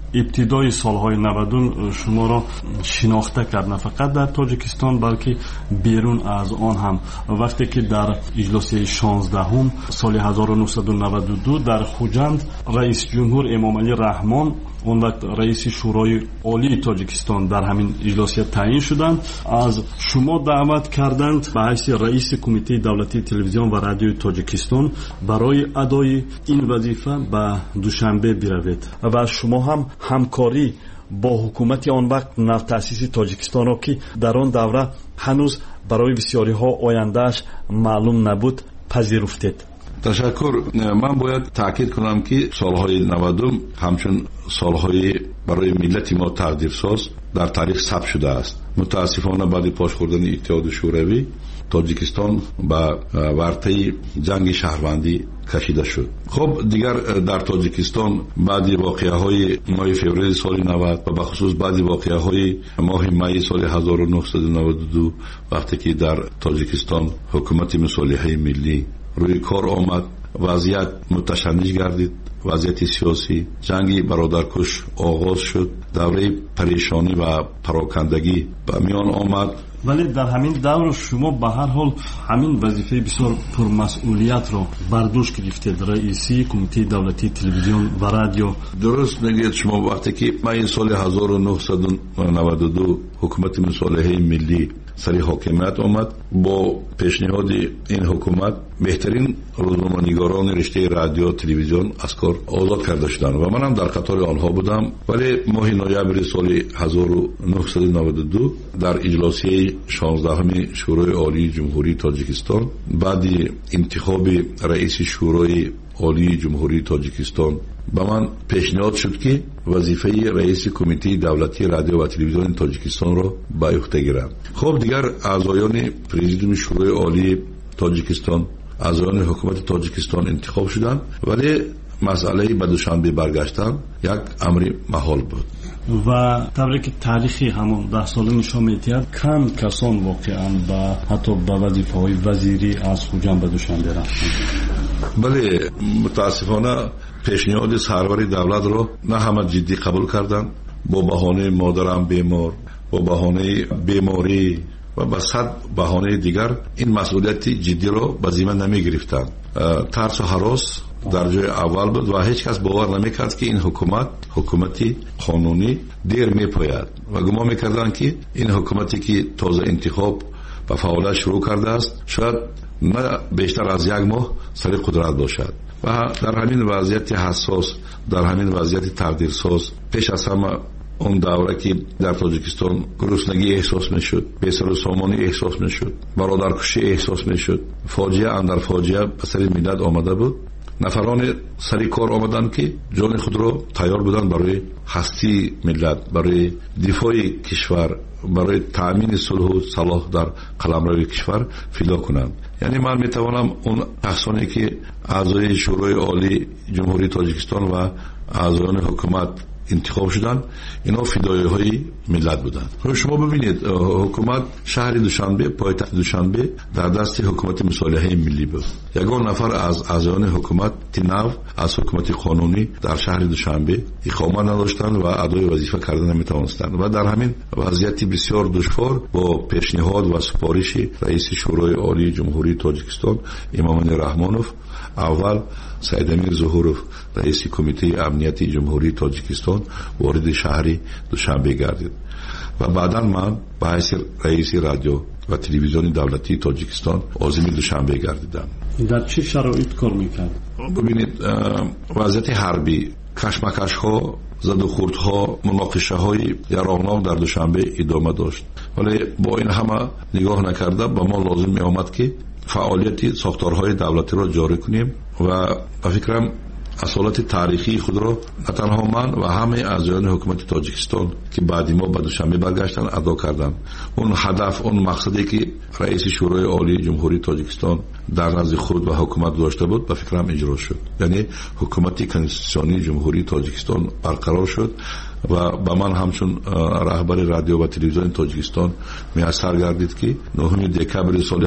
ابتدای سالهای 90 شما را شناخته کرد، نه فقط در تاجیکستان بلکه بیرون از آن هم. وقتی که در اجلاس 16 سال 1992 در خوجند رئیس جمهور امام علی رحمان، اون وقت رئیس شورای عالی تاجیکستان، در همین اجلاس تعیین شدند، از شما دعوت کردند به حیث رئیس کمیته دولتی تلویزیون و رادیوی تاجیکستان برای ادای این وظیفه به دوشنبه بروید و از شما هم همکاری با حکومت آن وقت نوتأسیس تاجیکستان را که در آن دوره هنوز برای بسیاری ها آیندهش معلوم نبود پذیرفتید. تشکر. من باید تاکید کنم که سالهای 90 همچون سالهای برای ملت ما تقدیرساز در تاریخ ثبت شده است. متاسفانه بعد پاش خوردن اتحاد شوروی تاجیکستان به ورطه جنگ شهروندی کشیده شد. خب دیگر در تاجیکستان بعد واقعه‌های ماه فوریه سال 90 و به خصوص بعد واقعه‌های ماه می سال 1992 وقتی که در تاجیکستان حکومت مصالحه ملی روی کار آمد، وضعیت متشنج گردید، وضعیت سیاسی، جنگی برادرکش آغاز شد، دوره پریشانی و پراکندگی به میان آمد. ولی در همین دور شما به هر حال همین وظیفه بسیار پرمسئولیت را بر دوش گرفتید، رئیسی کمیته دولتی تلویزیون و رادیو. درست میگید شما. وقتی که من سال 1992 حکومت مصالحه ملی سری حاکمیت آمد، با پیشنهاد این حکومت بهترین روزنامه‌نگاران رشته رادیو تلویزیون از کار آزاد کرده شدند و منم در قطار آنها بودم. ولی ماه نوامبر سال 1992 در اجلاس 16 شورای عالی جمهوری تاجیکستان بعد انتخاب رئیس شورای عالی جمهوری تاجیکستان به من پیشنهاد شد که وظیفه رئیس کمیته دولتی رادیو و تلویزیون تاجیکستان را به عهده گیرم. خب دیگر اعضایان پرزیدیوم شورای عالی تاجیکستان، اعضایان حکومت تاجیکستان انتخاب شدند، ولی مسئله به دوشنبه برگشتن یک امر محال بود و طوری که تاریخی همون 10 ساله نشان می‌دهد کم کسان واقعا با حتی با وظیفه‌های وزیری از خوجند به دوشنبه رفتند. بله، متاسفانه پیشنهاد سرور دولت را نه همه جدی قبول کردند. با بهانه مادرم بیمار، با بهانه بیماری و با صد بهانه دیگر این مسئولیت جدی را به ذمه نمی گرفتند. ترس و هراس در جای اول بود و هیچ کس باور نمیکرد که این حکومتی قانونی دیر میپاید و گمان میکردند که این حکومتی که تازه انتخاب و فعالیت شروع کرده است شاید نه بیشتر از یک ماه سر قدرت باشد و در همین وضعیت حساس، در همین وضعیت تقدیرساز، پیش از همه اون دوره که در تاجیکستان گرسنگی احساس میشد، بی‌سر و سامانی احساس میشد، برادرکشی احساس میشد، فاجعه اندر فاجعه به سر ملت آمده بود. نفران سری کار آمدند که جان خود را تیار بودند برای هستی ملت، برای دفاع کشور، برای تأمین صلح و صلاح در قلمرو کشور فدا کنند. یعنی من میتوانم اون شخصانی که اعضای شورای عالی جمهوری تاجیکستان و اعضایان حکومت انتخاب شدن، اینا فدایی‌های ملت بودند. شما ببینید حکومت شهر دوشنبه، پایتخت دوشنبه در دست حکومت مصالحه ملی بود. یگان نفر از اعضایان حکومت تناو از حکومت قانونی در شهر دوشنبه اقامت نداشتند و ادای وظیفه کردن نمیتوانستند و در همین وضعیت بسیار دشوار با پیشنهاد و سفارش رئیس شورای عالی جمهوری تاجیکستان امام علی رحمانوف، اول سید امیر ظهورов رئیس کمیته امنیتی جمهوری تاجیکستان وارد شهر دوشنبه گردید و بعدا من به حیث رئیس رادیو و تلویزیون دولتی تاجیکستان عازم دوشنبه گردیدم. در چه شرایط کار میکرد؟ ببینید وضعیت حربی، کشمکش ها، زد و خورد ها، مناقشه های یراقناک در دوشنبه ادامه داشت، ولی با این همه نگاه نکرده با ما لازم می آمد که فعالیت ساختارهای دولتی را جاری کنیم و فکرم اصالت تاریخی خود را نه تنها من و همه اعضایان حکومت تاجیکستان که بعد ما به دوشنبه برگشتن ادا کردند. اون هدف، اون مقصدی که رئیس شورای عالی جمهوری تاجیکستان در نزد خود و حکومت داشته بود به فکرم اجرا شد. یعنی حکومت کنستیتوسیونی جمهوری تاجیکستان برقرار شد و به من همچون رهبر رادیو و تلویزیون تاجیکستان میسر گردید که 9 دکبر سال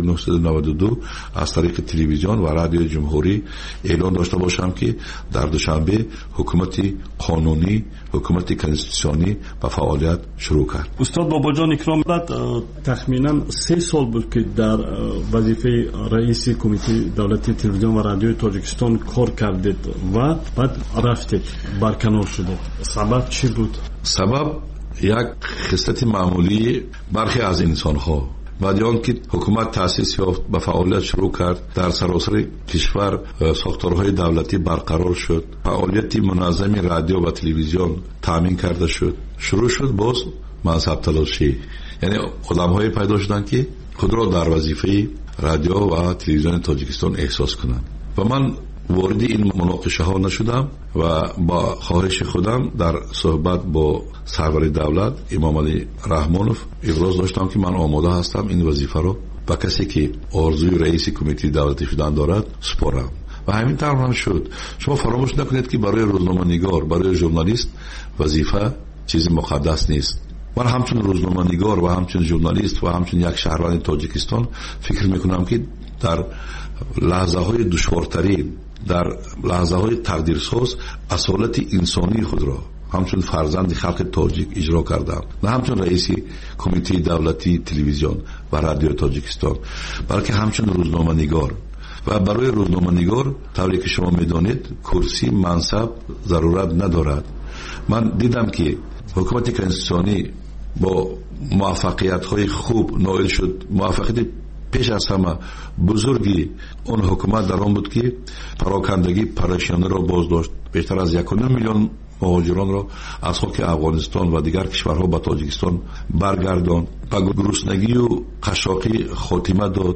1992 از طریق تلویزیون و رادیو جمهوری اعلان داشته باشم که در دوشنبه حکومت قانونی، حکومت کنستیتوسیونی به فعالیت شروع کرد. استاد باباجان اکرام، بعد تخمینا 3 سال بود که در وظیفه رئیس کمیته دولتی تلویزیون و رادیو تاجیکستان کار کردید و بعد رفتید، برکنار شدید. سبب چی بود؟ سبب یک خصلت معمولی برخی از انسان‌ها بعد آن که حکومت تأسیس یافت به فعالیت شروع کرد، در سراسر کشور ساختارهای دولتی برقرار شد، فعالیت منظم رادیو و تلویزیون تامین کرده شد، شروع شد باز منصب تلاشی. یعنی آدم‌های پیدا شدند که خود را در وظیفه رادیو و تلویزیون تاجیکستان احساس کنند و من وارد این مناقشه ها نشدم و با خواهش خودم در صحبت با سرور دولت امام علی رحمانوف ابراز داشتم که من آماده هستم این وظیفه رو به کسی که آرزوی رئیس کمیته دولتی شدن دارد سپارم و همین طور هم شد. شما فراموش نکنید که برای روزنامه‌نگار، برای ژورنالیست وظیفه چیز مقدس نیست. من همچون روزنامه‌نگار و همچون ژورنالیست و همچون یک شهروند تاجیکستان فکر میکنم که در لحظه های دشوارترین، در لحظه های تقدیرساز اصالت انسانی خود را همچون فرزند خلق تاجیک اجرا کردم، نه همچون رئیس کمیته دولتی تلویزیون و رادیو تاجیکستان، بلکه همچون روزنامه‌نگار. و برای روزنامه‌نگار طوری که شما میدانید کرسی منصب ضرورت ندارد. من دیدم که حکومت کنستیتوسیونی با موفقیت های خوب نائل شد. موفقیت پیش از همه بزرگی اون حکومت در آن بود که پراکندگی پریشانی را باز داشت. بیشتر از 1.5 میلیون مهاجران را از خاک افغانستان و دیگر کشورها به تاجیکستان برگرداند. به گرسنگی و قشاقی خاتمه داد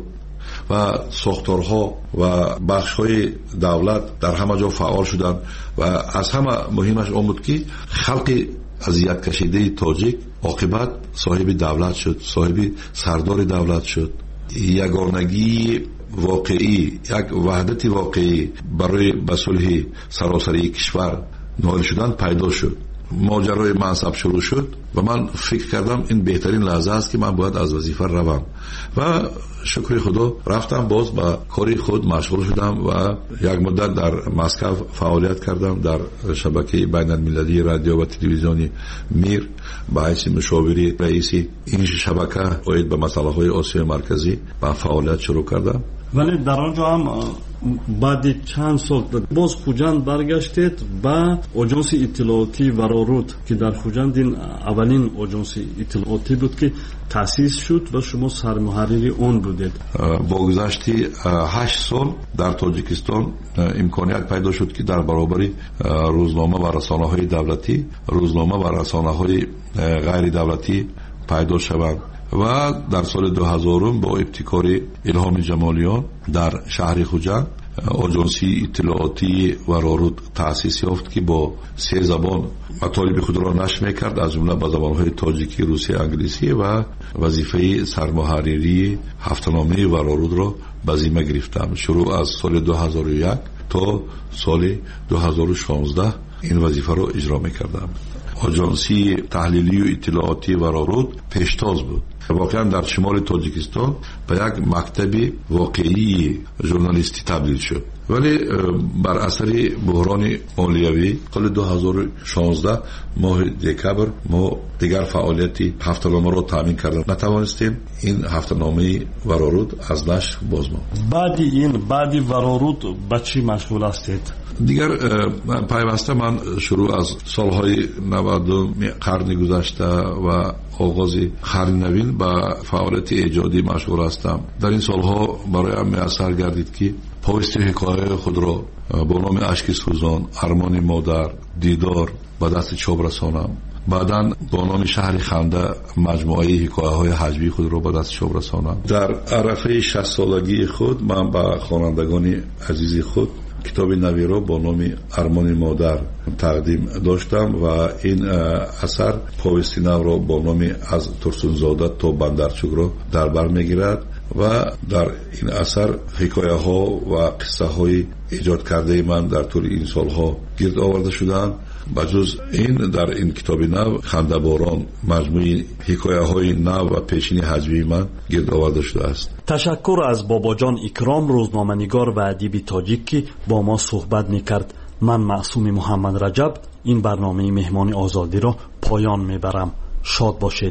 و ساختارها و بخش‌های دولت در همه جا فعال شدند و از همه مهمش آن بود که خلق اذیت کشیده تاجیک عاقبت صاحب دولت شد، صاحب سردار دولت شد. یگانگی واقعی، یک وحدت واقعی برای به صلح سراسری کشور نائل شدن پیدا شد. ماجرای منصب شروع شد و من فکر کردم این بهترین لحظه است که من باید از وظیفه روم و شکر خدا رفتم. باز با کاری خود مشغول شدم و یک مدت در مسکو فعالیت کردم در شبکه بین المللی رادیو و تلویزیونی میر به حیث مشاوری رئیس این شبکه اوید به مسئله های آسیای مرکزی با فعالیت شروع کردم. ولی در آنجا هم بعد چند سال باز خوجند برگشتید به آژانس اطلاعاتی ورارود که در خوجند این اولین آژانس اطلاعاتی بود که تأسیس شد و شما سرمحرری اون بودید. با گذشت 8 سال در تاجیکستان امکانیت پیدا شد که در برابر روزنامه و رسانه های دولتی، روزنامه و رسانه های غیر دولتی پیدا شوند و در سال 2000 با ابتکار الهام جمالیان در شهر خوجند آژانسی اطلاعاتی ورارود تأسیس یافت که با 3 زبان مطالب خود را نشر می‌کرد، از جمله با زبان‌های تاجیکی، روسی، انگلیسی و وظیفه سرمحرری هفته‌نامه ورارود را به ذمه گرفتم. شروع از سال 2001 تا سال 2016 این وظیفه را اجرا می‌کردم. آژانسی تحلیلی و اطلاعاتی ورارود پیشتاز بود. واقعا در شمال تاجیکستان به یک مکتب واقعی ژورنالیستی تبدیل شد. ولی بر اثر بحران مالیوی سال 2016 ماه دکبر ما دیگر فعالیت هفته‌نامه را تامین کردن نتوانستیم. این هفته‌نامه ورارود از نشر باز ماند. بعد ورارود به چی مشغول هستید؟ دیگر پیوسته من شروع از سالهای 90 قرن گذشته و آغاز قرن نوین با فعالیت ایجادی مشغول هستم. در این سالها برایم میسر گردید که پوست حکایه خود را با نام اشک سوزان، ارمان مادر، دیدار به دست چاپ رسانم. بعداً با نام شهر خنده مجموعه حکایه های حجبی خود را به دست چاپ رسانم. در عرفه 60 سالگی خود من به خوانندگان عزیز خود کتاب نوی را با نام ارمان مادر تقدیم داشتم و این اثر پوستی نو را با نام از ترسونزاده تا بندرچوک را در بر میگیرد و در این اثر حکایه ها و قصه های ایجاد کرده من در طول این سالها گرد آورده شدند. بجز این در این کتاب نو خنده‌باران مجموعه حکایه های نو و پیشین حجمی من گرد آورده شده است. تشکر از باباجان اکرام، روزنامه‌نگار و ادیب تاجیک که با ما صحبت می‌کرد. من معصوم محمد رجب این برنامه مهمان آزادی را پایان میبرم. شاد باشید.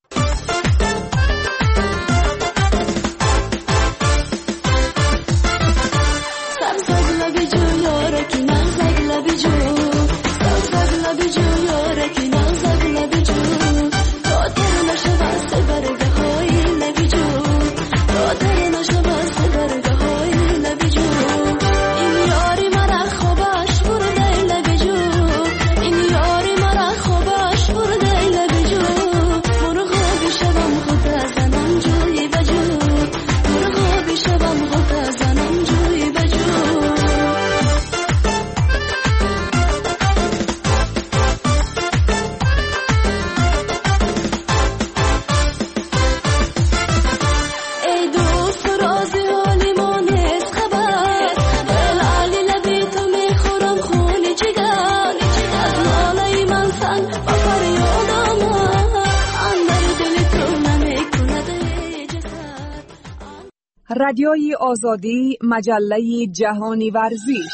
رادیوی آزادی، مجله جهانی ورزش.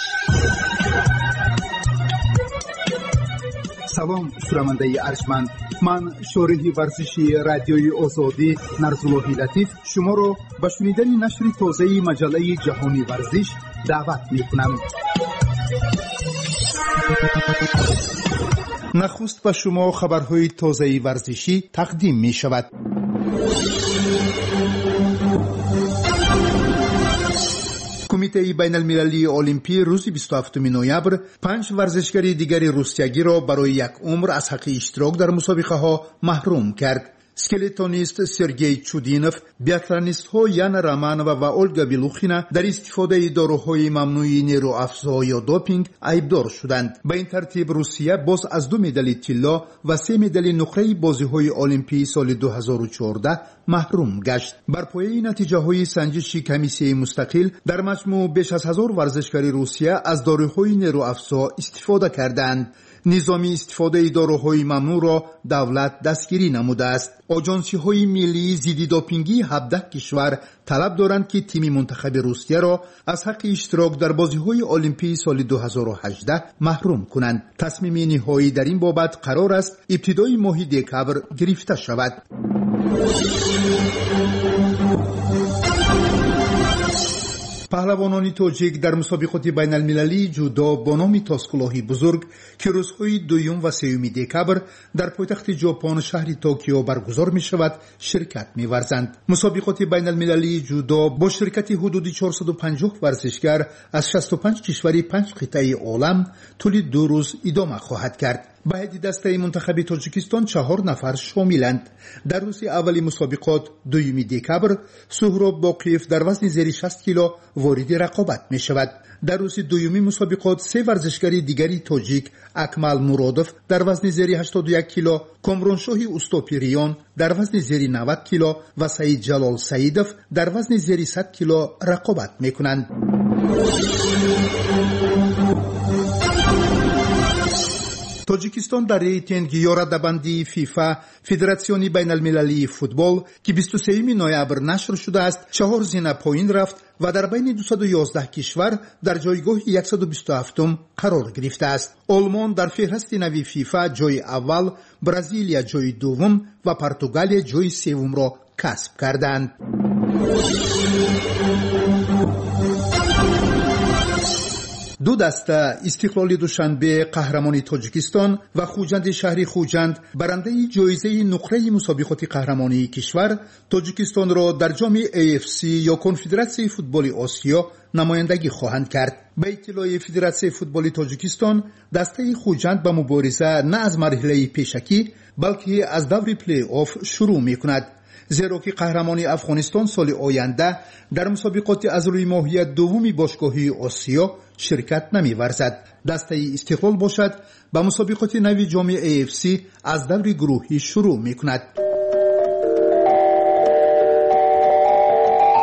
سلام شنونده ارجمند، من شارح ورزشی رادیوی آزادی نرزاللهی لطیف شما را به شنیدن نشر تازه مجله جهانی ورزش دعوت می‌کنم. نخست به شما خبرهای تازه ورزشی تقدیم می‌شود. کمیته بین المللی المپی روز 27 نوامبر 5 ورزشکار دیگر روسیایی را برای یک عمر از حق اشتراک در مسابقه ها محروم کرد. اسکلتونیست سرگئی چودینوف، بیاتلونیست ها یان رامانووا و اولگا بیلوخینا در استفاده داروهای ممنوع نیروافزا یا دوپینگ عیبدار شدند. به این ترتیب روسیه باز از 2 مدال طلا و 3 مدال نقره بازی‌های المپی سال 2014 محروم گشت. بر پایه نتیجه های سنجش کمیسیه مستقل در مجموع بیش از 1000 ورزشکار روسیه از داروهای نیروافزا استفاده کردند. نظامی استفاده داروهای ممنوع را دولت دستگیری نموده است. آژانسی های ملی ضد دوپینگی 17 کشور طلب دارند که تیم منتخب روسیه را از حق اشتراک در بازی‌های المپی سال 2018 محروم کنند. تصمیم نهایی در این بابت قرار است ابتدای ماه دکبر گرفته شود. پهلوانان تاجیک در مسابقات بین المللی جودو با نام تاسکلاهی بزرگ که روزهای 2 و 3 دکبر در پایتخت ژاپن شهر توکیو برگزار می شود شرکت می ورزند. مسابقات بین المللی جودو با شرکت حدود 450 ورزشکار از 65 کشور 5 قطعه عالم طول 2 روز ادامه خواهد کرد. به هیئت دسته منتخب تاجیکستان 4 نفر شاملند. در روز اول مسابقات 2 دکبر سهراب باقیف در وزن زیر 60 کیلو وارد رقابت می شود. در روز دومی مسابقات 3 ورزشکار دیگری تاجیک اکمل مرادوف در وزن زیر 81 کیلو، کامرانشاه اوستاپیریان در وزن زیر 90 کیلو و سعید جلال سعیدوف در وزن زیر 100 کیلو رقابت می کنند. تاجیکستان در ریتینگ یا رده‌بندی فیفا فدراسیون بین المللی فوتبال که 23 نوامبر نشر شده است 4 زینه پایین رفت و در بین 211 کشور در جایگاه 127 قرار گرفته است. آلمان در فهرست نوی فیفا جای اول، برزیلیا جای دوم و پرتغالیا جای سوم را کسب کردند. دو دسته استقلال دوشنبه قهرمانی تاجیکستان و خوجند شهری خوجند برنده جایزه نقره مسابقات قهرمانی کشور تاجیکستان را در جام AFC یا کنفدراسیون فوتبال آسیا نمایندگی خواهند کرد. به اطلاع فدراسیون فوتبال تاجیکستان دسته خوجند به مبارزه نه از مرحله پیشکی بلکه از دور پلی آف شروع می کند، زیرا که قهرمانی افغانستان سال آینده در مسابقات از روی ماهیت دومی باشگاهی آسیا شرکت نمی ورزد. دسته استقلال باشد به مسابقات نوی جام AFC از دور گروهی شروع می کند.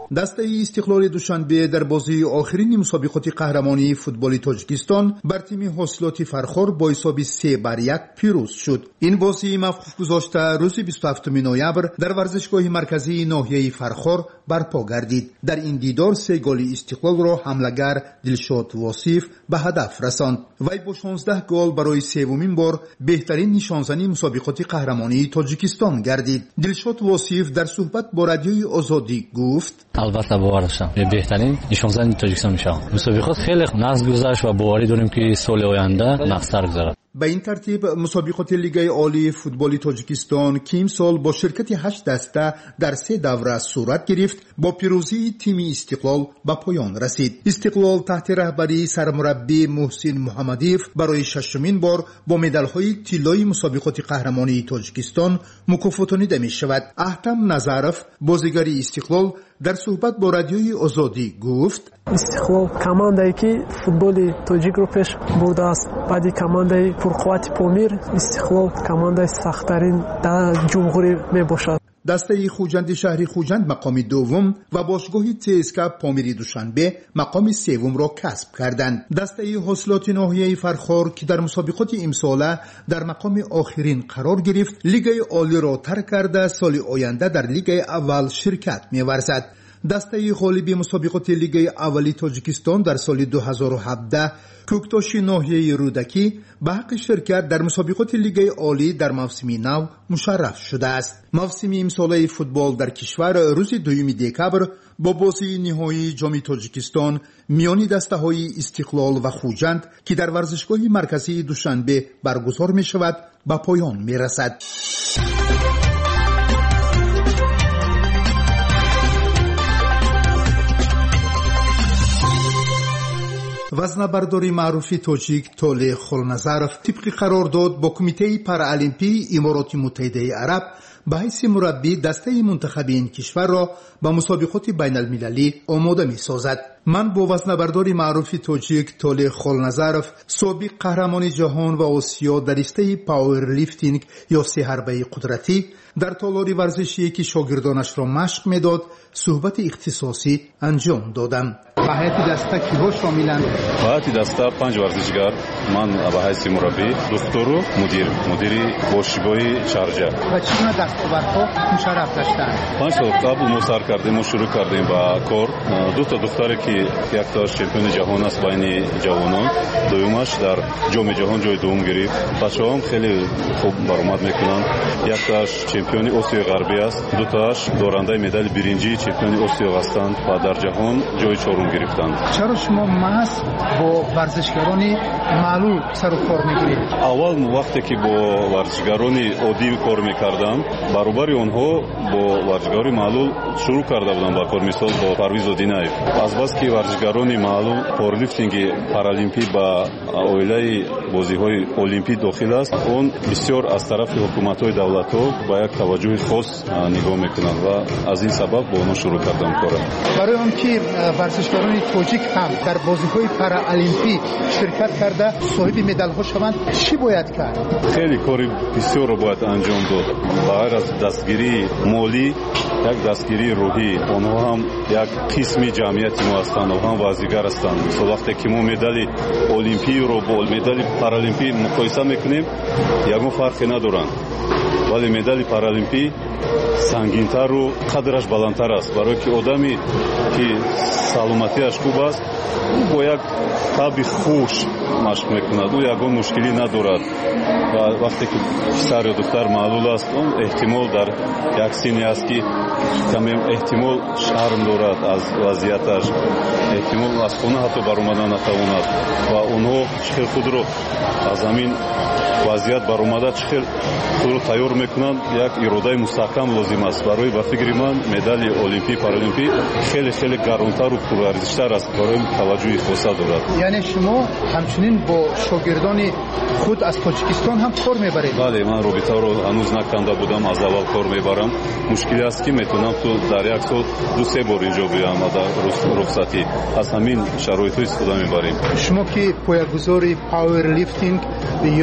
دسته استقلال دوشنبه در بازی آخرین مسابقات قهرمانی فوتبال تاجیکستان بر تیم حاصلات فرخار با حساب 3-1 پیروز شد. این بازی موقوف گذاشته روز 27 نوامبر در ورزشگاه مرکزی ناحیه فرخار برپا گردید. در این دیدار 3 گل استقلال را حمله‌گر دلشاد واصف به هدف رساند. وی با 16 گل برای سومین بار بهترین نشانزنی مسابقات قهرمانی تاجیکستان گردید. دلشاد واصف در صحبت با رادیوی آزادی گفت: البته باور داشتم بهترین نشانزن تاجیکستان میشم. مسابقات خیلی نزد گذشت و باوری داریم که سال آینده نقصر گذارد. به این ترتیب مسابقات لیگ عالی فوتبال تاجیکستان که امسال با شرکت 8 دسته در 3 دوره صورت گرفت با پیروزی تیم استقلال به پایان رسید. استقلال تحت رهبری سرمربی محسن محمدیف برای 6مین بار با مدال‌های طلایی مسابقات قهرمانی تاجیکستان مکافاتانیده می شود. احتم نظرف بازیگر استقلال در صحبت با رادیوی آزادی گفت: استقلال کماندایی که فوتبال تاجیک رو پیش برده است. بعدی کماندای پرقوت پامیر، استقلال کماندای سخت‌ترین در جمهوری می باشد. دسته خوجند شهری خوجند مقام دوم و باشگاه تسکا پامیری دوشنبه مقام سوم را کسب کردند. دسته حاصلات ناحیه فرخار که در مسابقات امساله در مقام آخرین قرار گرفت، لیگ عالی را ترک کرده سال آینده در لیگ اول شرکت می‌ورزد. دسته غالب مسابقات لیگ اولی تاجیکستان در سال 2017 کوکتاش ناحیه رودکی به حق شرکت در مسابقات لیگ عالی در موسم نو مشرف شده است. موسم امساله فوتبال در کشور روز 2 دکبر با بازی نهایی جام تاجیکستان میان دسته‌های استقلال و خوجند که در ورزشگاه مرکزی دوشنبه برگزار می شود به پایان می رسد. وزنه‌برداری معروف تاجیک طالع خلنظرف طبق قرارداد با کمیته پارالمپی امارات متحده عرب به حیث مربی دسته منتخب این کشور را به مسابقات بین المللی آماده می سازد. من با وزنه‌بردار معروف تاجیک طالع خلنظرف سابق قهرمان جهان و آسیا در رشته پاور لیفتینگ یا 3 حربه قدرتی در تالار ورزشی که شاگردانش را مشق میداد صحبت اختصاصی انجام دادم. به هیئت دسته کیها شاملند؟ به هیئت دسته 5 ورزشگر، من به حیث مربی، دکتر و مدیر باشگاه شارجه. و چگونه دستاوردها مشرف داشتند؟ 5 سال قبل ما سر کردیم، ما شروع کردیم با کار. 2 تا دختری که یک تاش چمپیون جهان است بین جوانان، دومش در جام جهان جای دوم گرفت. بچه‌ها خیلی خوب برآمد میکنند. یک تاش چمپیون آسیا غربی است، 2 تاش دارنده مدال برنجی چمپیون آسیا هستند و در جهان جای 4 گرفتند. چرا شما محض با ورزشگران معلول سر و کار میگیرید؟ اول وقتی که با ورزشگران عادی کار میکردم، برابر آنها با ورزشگران معلول شروع کرده بودم با کار. مثال با پرویز الدیناєв. از بس که ورزشگران معلول پاورلیفتینگ پارالمپی با اویلای بازی‌های المپی داخل است، اون بسیار از طرف حکومت‌های دولت‌ها با یک توجه خاص نگاه میکنند و از این سبب با اونها شروع کردم کارم. برای آنکه ورزشکاران تاجیک هم در بازی‌های پارالمپی شرکت کرده صاحب مدال‌ها شوند، چی باید کرد؟ خیلی کاری بسیار رو باید انجام داد. غیر از دستگیری مالی، یک دستگیری روحی. آنها هم یک قسمی جمعیت ما هستند، آنها هم بازیگر هستند. مثلا وقتی که ما مدال المپی رو با مدال پارالمپی مقایسه میکنیم، یگان فرقی ندارند. ولی مدال پارالمپی سنگین‌تر و قدرش بلندتر است، برای که آدمی که سلامتیش خوب است او با یک قلب خوش مشق میکند، او یگان مشکلی ندارد. و وقتی که پسر یا دختر معلول است، اون احتمال در یک سنی است که کمی احتمال شرم دارد از وضعیتش، احتمال از خانه حتی برآمدن نتواند و اونها چخیل خود رو از همین وضعیت برآمده چخیل خود رو تیار میکنند. یک اراده مستحکم لازم است. برای به فکر من مدال المپی پارالمپی خیلی خیلی گرانتر و پرارزشتر است، برای توجه خاصه دارد. یعنی شما همچنین با شاگردان خود از تاجیکستان هم کار میبرید؟ بله، من رابطه رو هنوز نکنده بودم، از اول کار میبرم. مشکلی است که میتونم تو در یک سال 2-3 بار اینجا بیام در رخصتی. از همین شرایط استفاده میبریم. شما که پایه‌گذار پاور لیفتینگ یا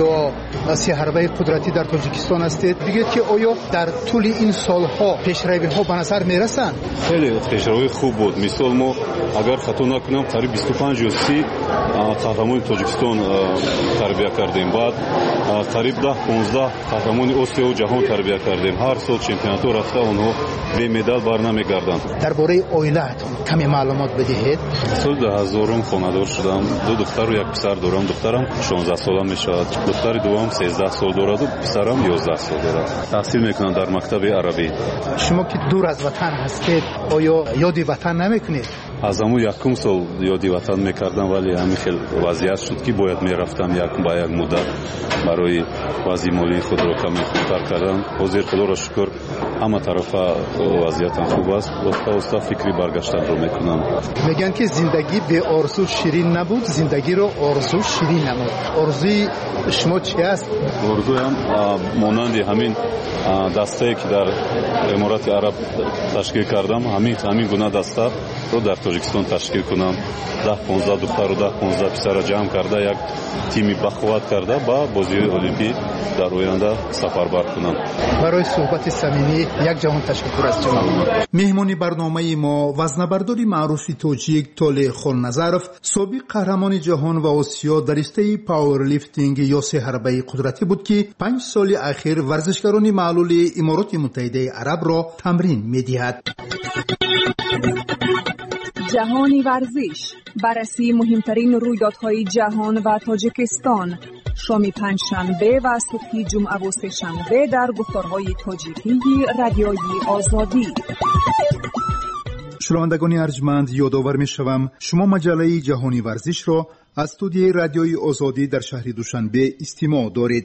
سه‌حربه قدرتی در تاجیکستان هستید. بگید که آیا در طول این سالها پیشروی‌ها به نظر میرسند؟ خیلی پیشروی خوب بود. مثلا ما اگر خطا نکنم قریب 25 یا 30 قهرمان تاجیکستان تربیت کردیم. بعد قریب 10-15 قهرمان آسیا و جهان تربیت کردیم. هر سال چمپیونات رفته اونها به مدال برنمیگردند. درباره عائله‌تون کمی معلومات بدهید. سال 2000 خانه‌دار شدم. 2 دختر و 1 پسر دارم. دخترم 16 ساله میشود. دختر دوم 13 سال دارد و پسرم 11 سال دارد. تحصیل میکنم در مکتب عربی. شما که دور از وطن هستید آیا یادی وطن نمیکنید؟ از همون یکم سال یادی وطن میکردم ولی همین خیلی وضعیت شد که باید میرفتم یک مدت برای وضعی مالی خود را کمی خوبتر کردم. حاضر خدا را شکر همه طرف وضعیتم خوب است. واستا فکری برگشتن رو میکنم. میگن که زندگی به آرزو شیرین نبود، زندگی رو آرزو شیرین نمود. آرزوی شما چی است؟ آرزوی هم مانند همین دسته که در امارات عرب تشکیل کردم، همین گونه دسته رو در تاجیکستان تشکیل کنم. 10-15 دختر و 10-15 پسر جمع کرده یک تیمی بخواد کرده با بازی المپیک در آینده سفربر کنم. برای صحبت صمیمی یک جهان تشکر از جناب. مهمانی برنامه ما وزنه‌برداری معروف تاجیک طالع خان‌نظرف، سابق قهرمان جهان و آسیا در رشته پاورلیفتینگ یا سه‌حربه قدرتی بود که 5 سال اخیر ورزشکاران معلول امارات متحده عرب را تمرین می‌دهد. جهانی ورزش، بررسی مهمترین رویدادهای جهان و تاجیکستان، شام پنجشنبه و صبح جمعه و سه‌شنبه در گفتارهای تاجیکی رادیوی آزادی. شنوندگان ارجمند، یادآور می‌شوم شما مجله جهانی ورزش را از استودیوی رادیوی آزادی در شهر دوشنبه استماع دارید.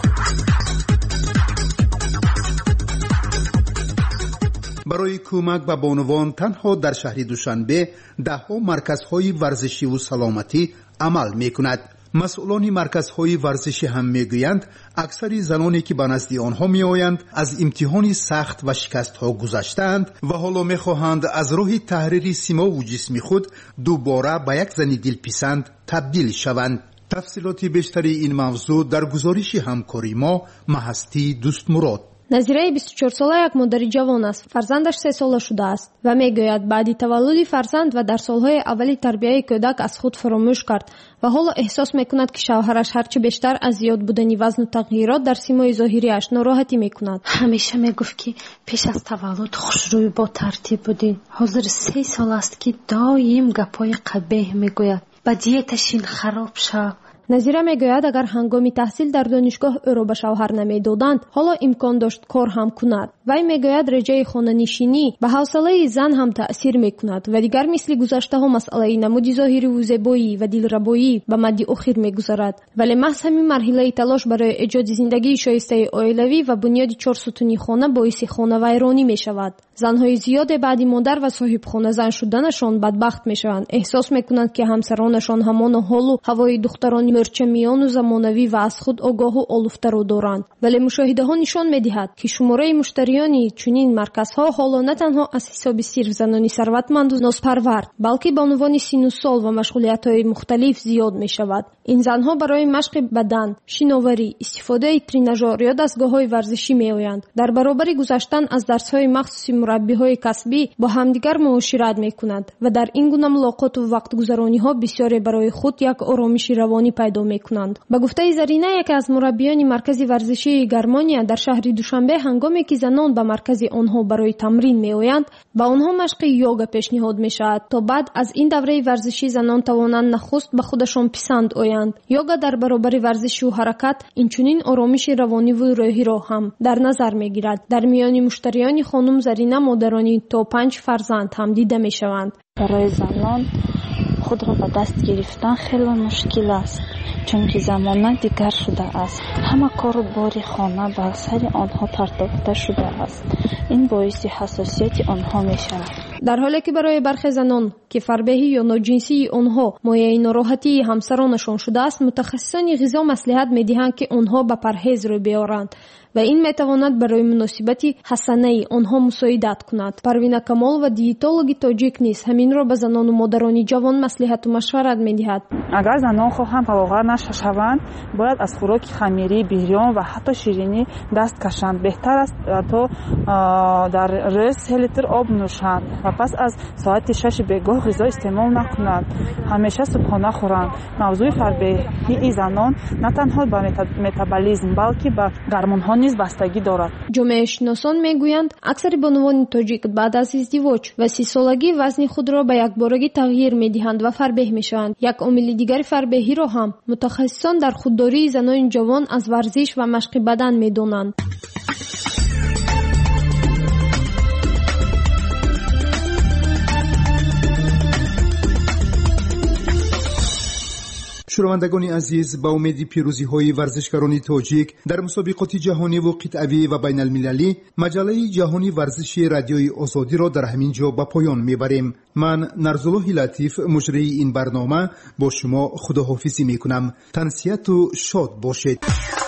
برای کمک به بانوان تنها در شهر دوشنبه 10 مرکزهای ورزشی و سلامتی عمل می‌کند. مسئولان مرکزهای ورزشی هم میگویند اکثر زنانی که به نزد آنها میآیند از امتحانی سخت و شکست‌ها گذشته‌اند و حالا می‌خواهند از راه تحریر سیما و جسم خود دوباره به یک زن دلپسند تبدیل شوند. تفصیلات بیشتری این موضوع در گزارش همکاری ما مهستی دوستمراد. назираи 24 сола як модари ҷавон аст. фарзандаш 3 сола шудааст ва мегӯяд баъди таваллуди фарзанд ва дар солҳои аввали тарбияи кӯдак аз худ фаромӯш кард ва ҳоло эҳсос мекунад ки шавҳараш ҳарчи бештар аз зиёд будани вазну тағйирот дар симои зоҳириаш нороҳатӣ мекунад. ҳамеша мегуфт ки пеш аз таваллуд хушрӯй бо тартиб будӣ. ҳозир 3 сол аст ки доим гапҳои қабеҳ мегӯяд. ба диеташин хароб шав. назира мегӯяд агар ҳангоми таҳсил дар донишгоҳ ӯро ба шавҳар намедоданд ҳоло имкон дошт кор ҳам кунад. вай мегӯяд реҷаи хонанишинӣ ба ҳавсалаи зан ҳам таъсир мекунад ва дигар мисли гузаштаҳо масъалаи намуди зоҳириву зебоӣ ва дилрабоӣ ба мадди охир мегузарад. вале маҳз ҳамин марҳилаи талош барои эҷоди зиндагии шоистаи оилавӣ ва бунёди 4 сутуни хона боиси хонавайронӣ мешавад. занҳои зиёде баъди модар ва соҳибхоназан шуданашон бадбахт мешаванд. эҳсос мекунанд ки ҳамсаронашон ҳамону ҳолу ҳавои духтарони мӯрчамиёну замонавӣ ва аз худ огоҳу олуфтаро доранд. вале мушоҳидаҳо нишон медиҳад ки шумораи муштариёни чунин марказҳо ҳоло на танҳо аз ҳисоби сирф занони сарватманду нозпарвар, балки бонувони сину сол ва машғулиятҳои мухталиф зиёд мешавад. ин занҳо барои машқи бадан, шиноварӣ, истифодаи тренажёр ё дастгоҳҳои варзишӣ меоянд. дар баробари гузаштан аз дарсҳои махсуси мураббиҳои касбӣ бо ҳамдигар муошират мекунанд ва дар ин гуна мулоқоту вақтгузарониҳо бисёре барои худ як оромиши равонӣ пайдо мекунанд. ба гуфтаи Зарина, яке аз мураббиёни маркази варзишии Гармония дар шаҳри Душанбе, ҳангоме ки занон ба маркази онҳо барои тамрин меоянд, ба онҳо машқи йога пешниҳод мешавад, то баъд аз ин давраи варзишӣ занон тавонанд нахуст ба худашон писанд оянд. йога дар баробари варзишу ҳаракат инчунин оромиши равониву рӯҳиро ҳам дар назар мегирад. дар миёни муштариёни хонум Зарина модарони то 5 фарзанд ҳам дида мешаванд. барои занон худро ба даст гирифтан хеле мушкил аст, чунки замона дигар шудааст. ҳама кору бори хона ба сари онҳо партофта шудааст. ин боиси ҳассосияти онҳо мешавад. дар ҳоле ки барои бархе занон ки фарбеҳӣ ё ноҷинсии онҳо мояи нороҳатии ҳамсаронашон шудааст, мутахассисони ғизо маслиҳат медиҳанд ки онҳо ба парҳез рӯй биёранд و این میتواند برای مناسبت حسنه آنها مساعدت کند. پروین کمال و دیتولوژی تاجیک نیز همین را به زنان و مادران جوان مصلحت و مشورت میدهد. اگر زنان خواهند بلوغ نشوند باید از خوراک خمیری، بریان و حتی شیرینی دست کشند. بهتر است تا در روز 3 لیتر آب نوشند و پس از ساعت 6 بیگاه غذا استعمال نکنند. همیشه صبحانه خورند. موضوع فربهی زنان نه تنها به متابولیسم بلکه به گرمون ها نیز بستگی دارد. جامعه شناسان میگویند اکثر بانوان تاجیک بعد از ازدواج و 30 سالگی وزن خود را به یکبارگی تغییر میدهند و فربه میشوند. یک عامل دیگر فربهی را هم متخصصان در خودداری زنان جوان از ورزش و مشق بدن میدانند. شنوندگان عزیز، با امید پیروزی های ورزشکاران تاجیک در مسابقات جهانی و قطعی و بین المللی، مجله جهانی ورزش رادیوی آزادی را در همین جا به پایان میبریم. من نرزالله لطیف مجری این برنامه با شما خداحافظی میکنم. تنسیت و شاد باشید.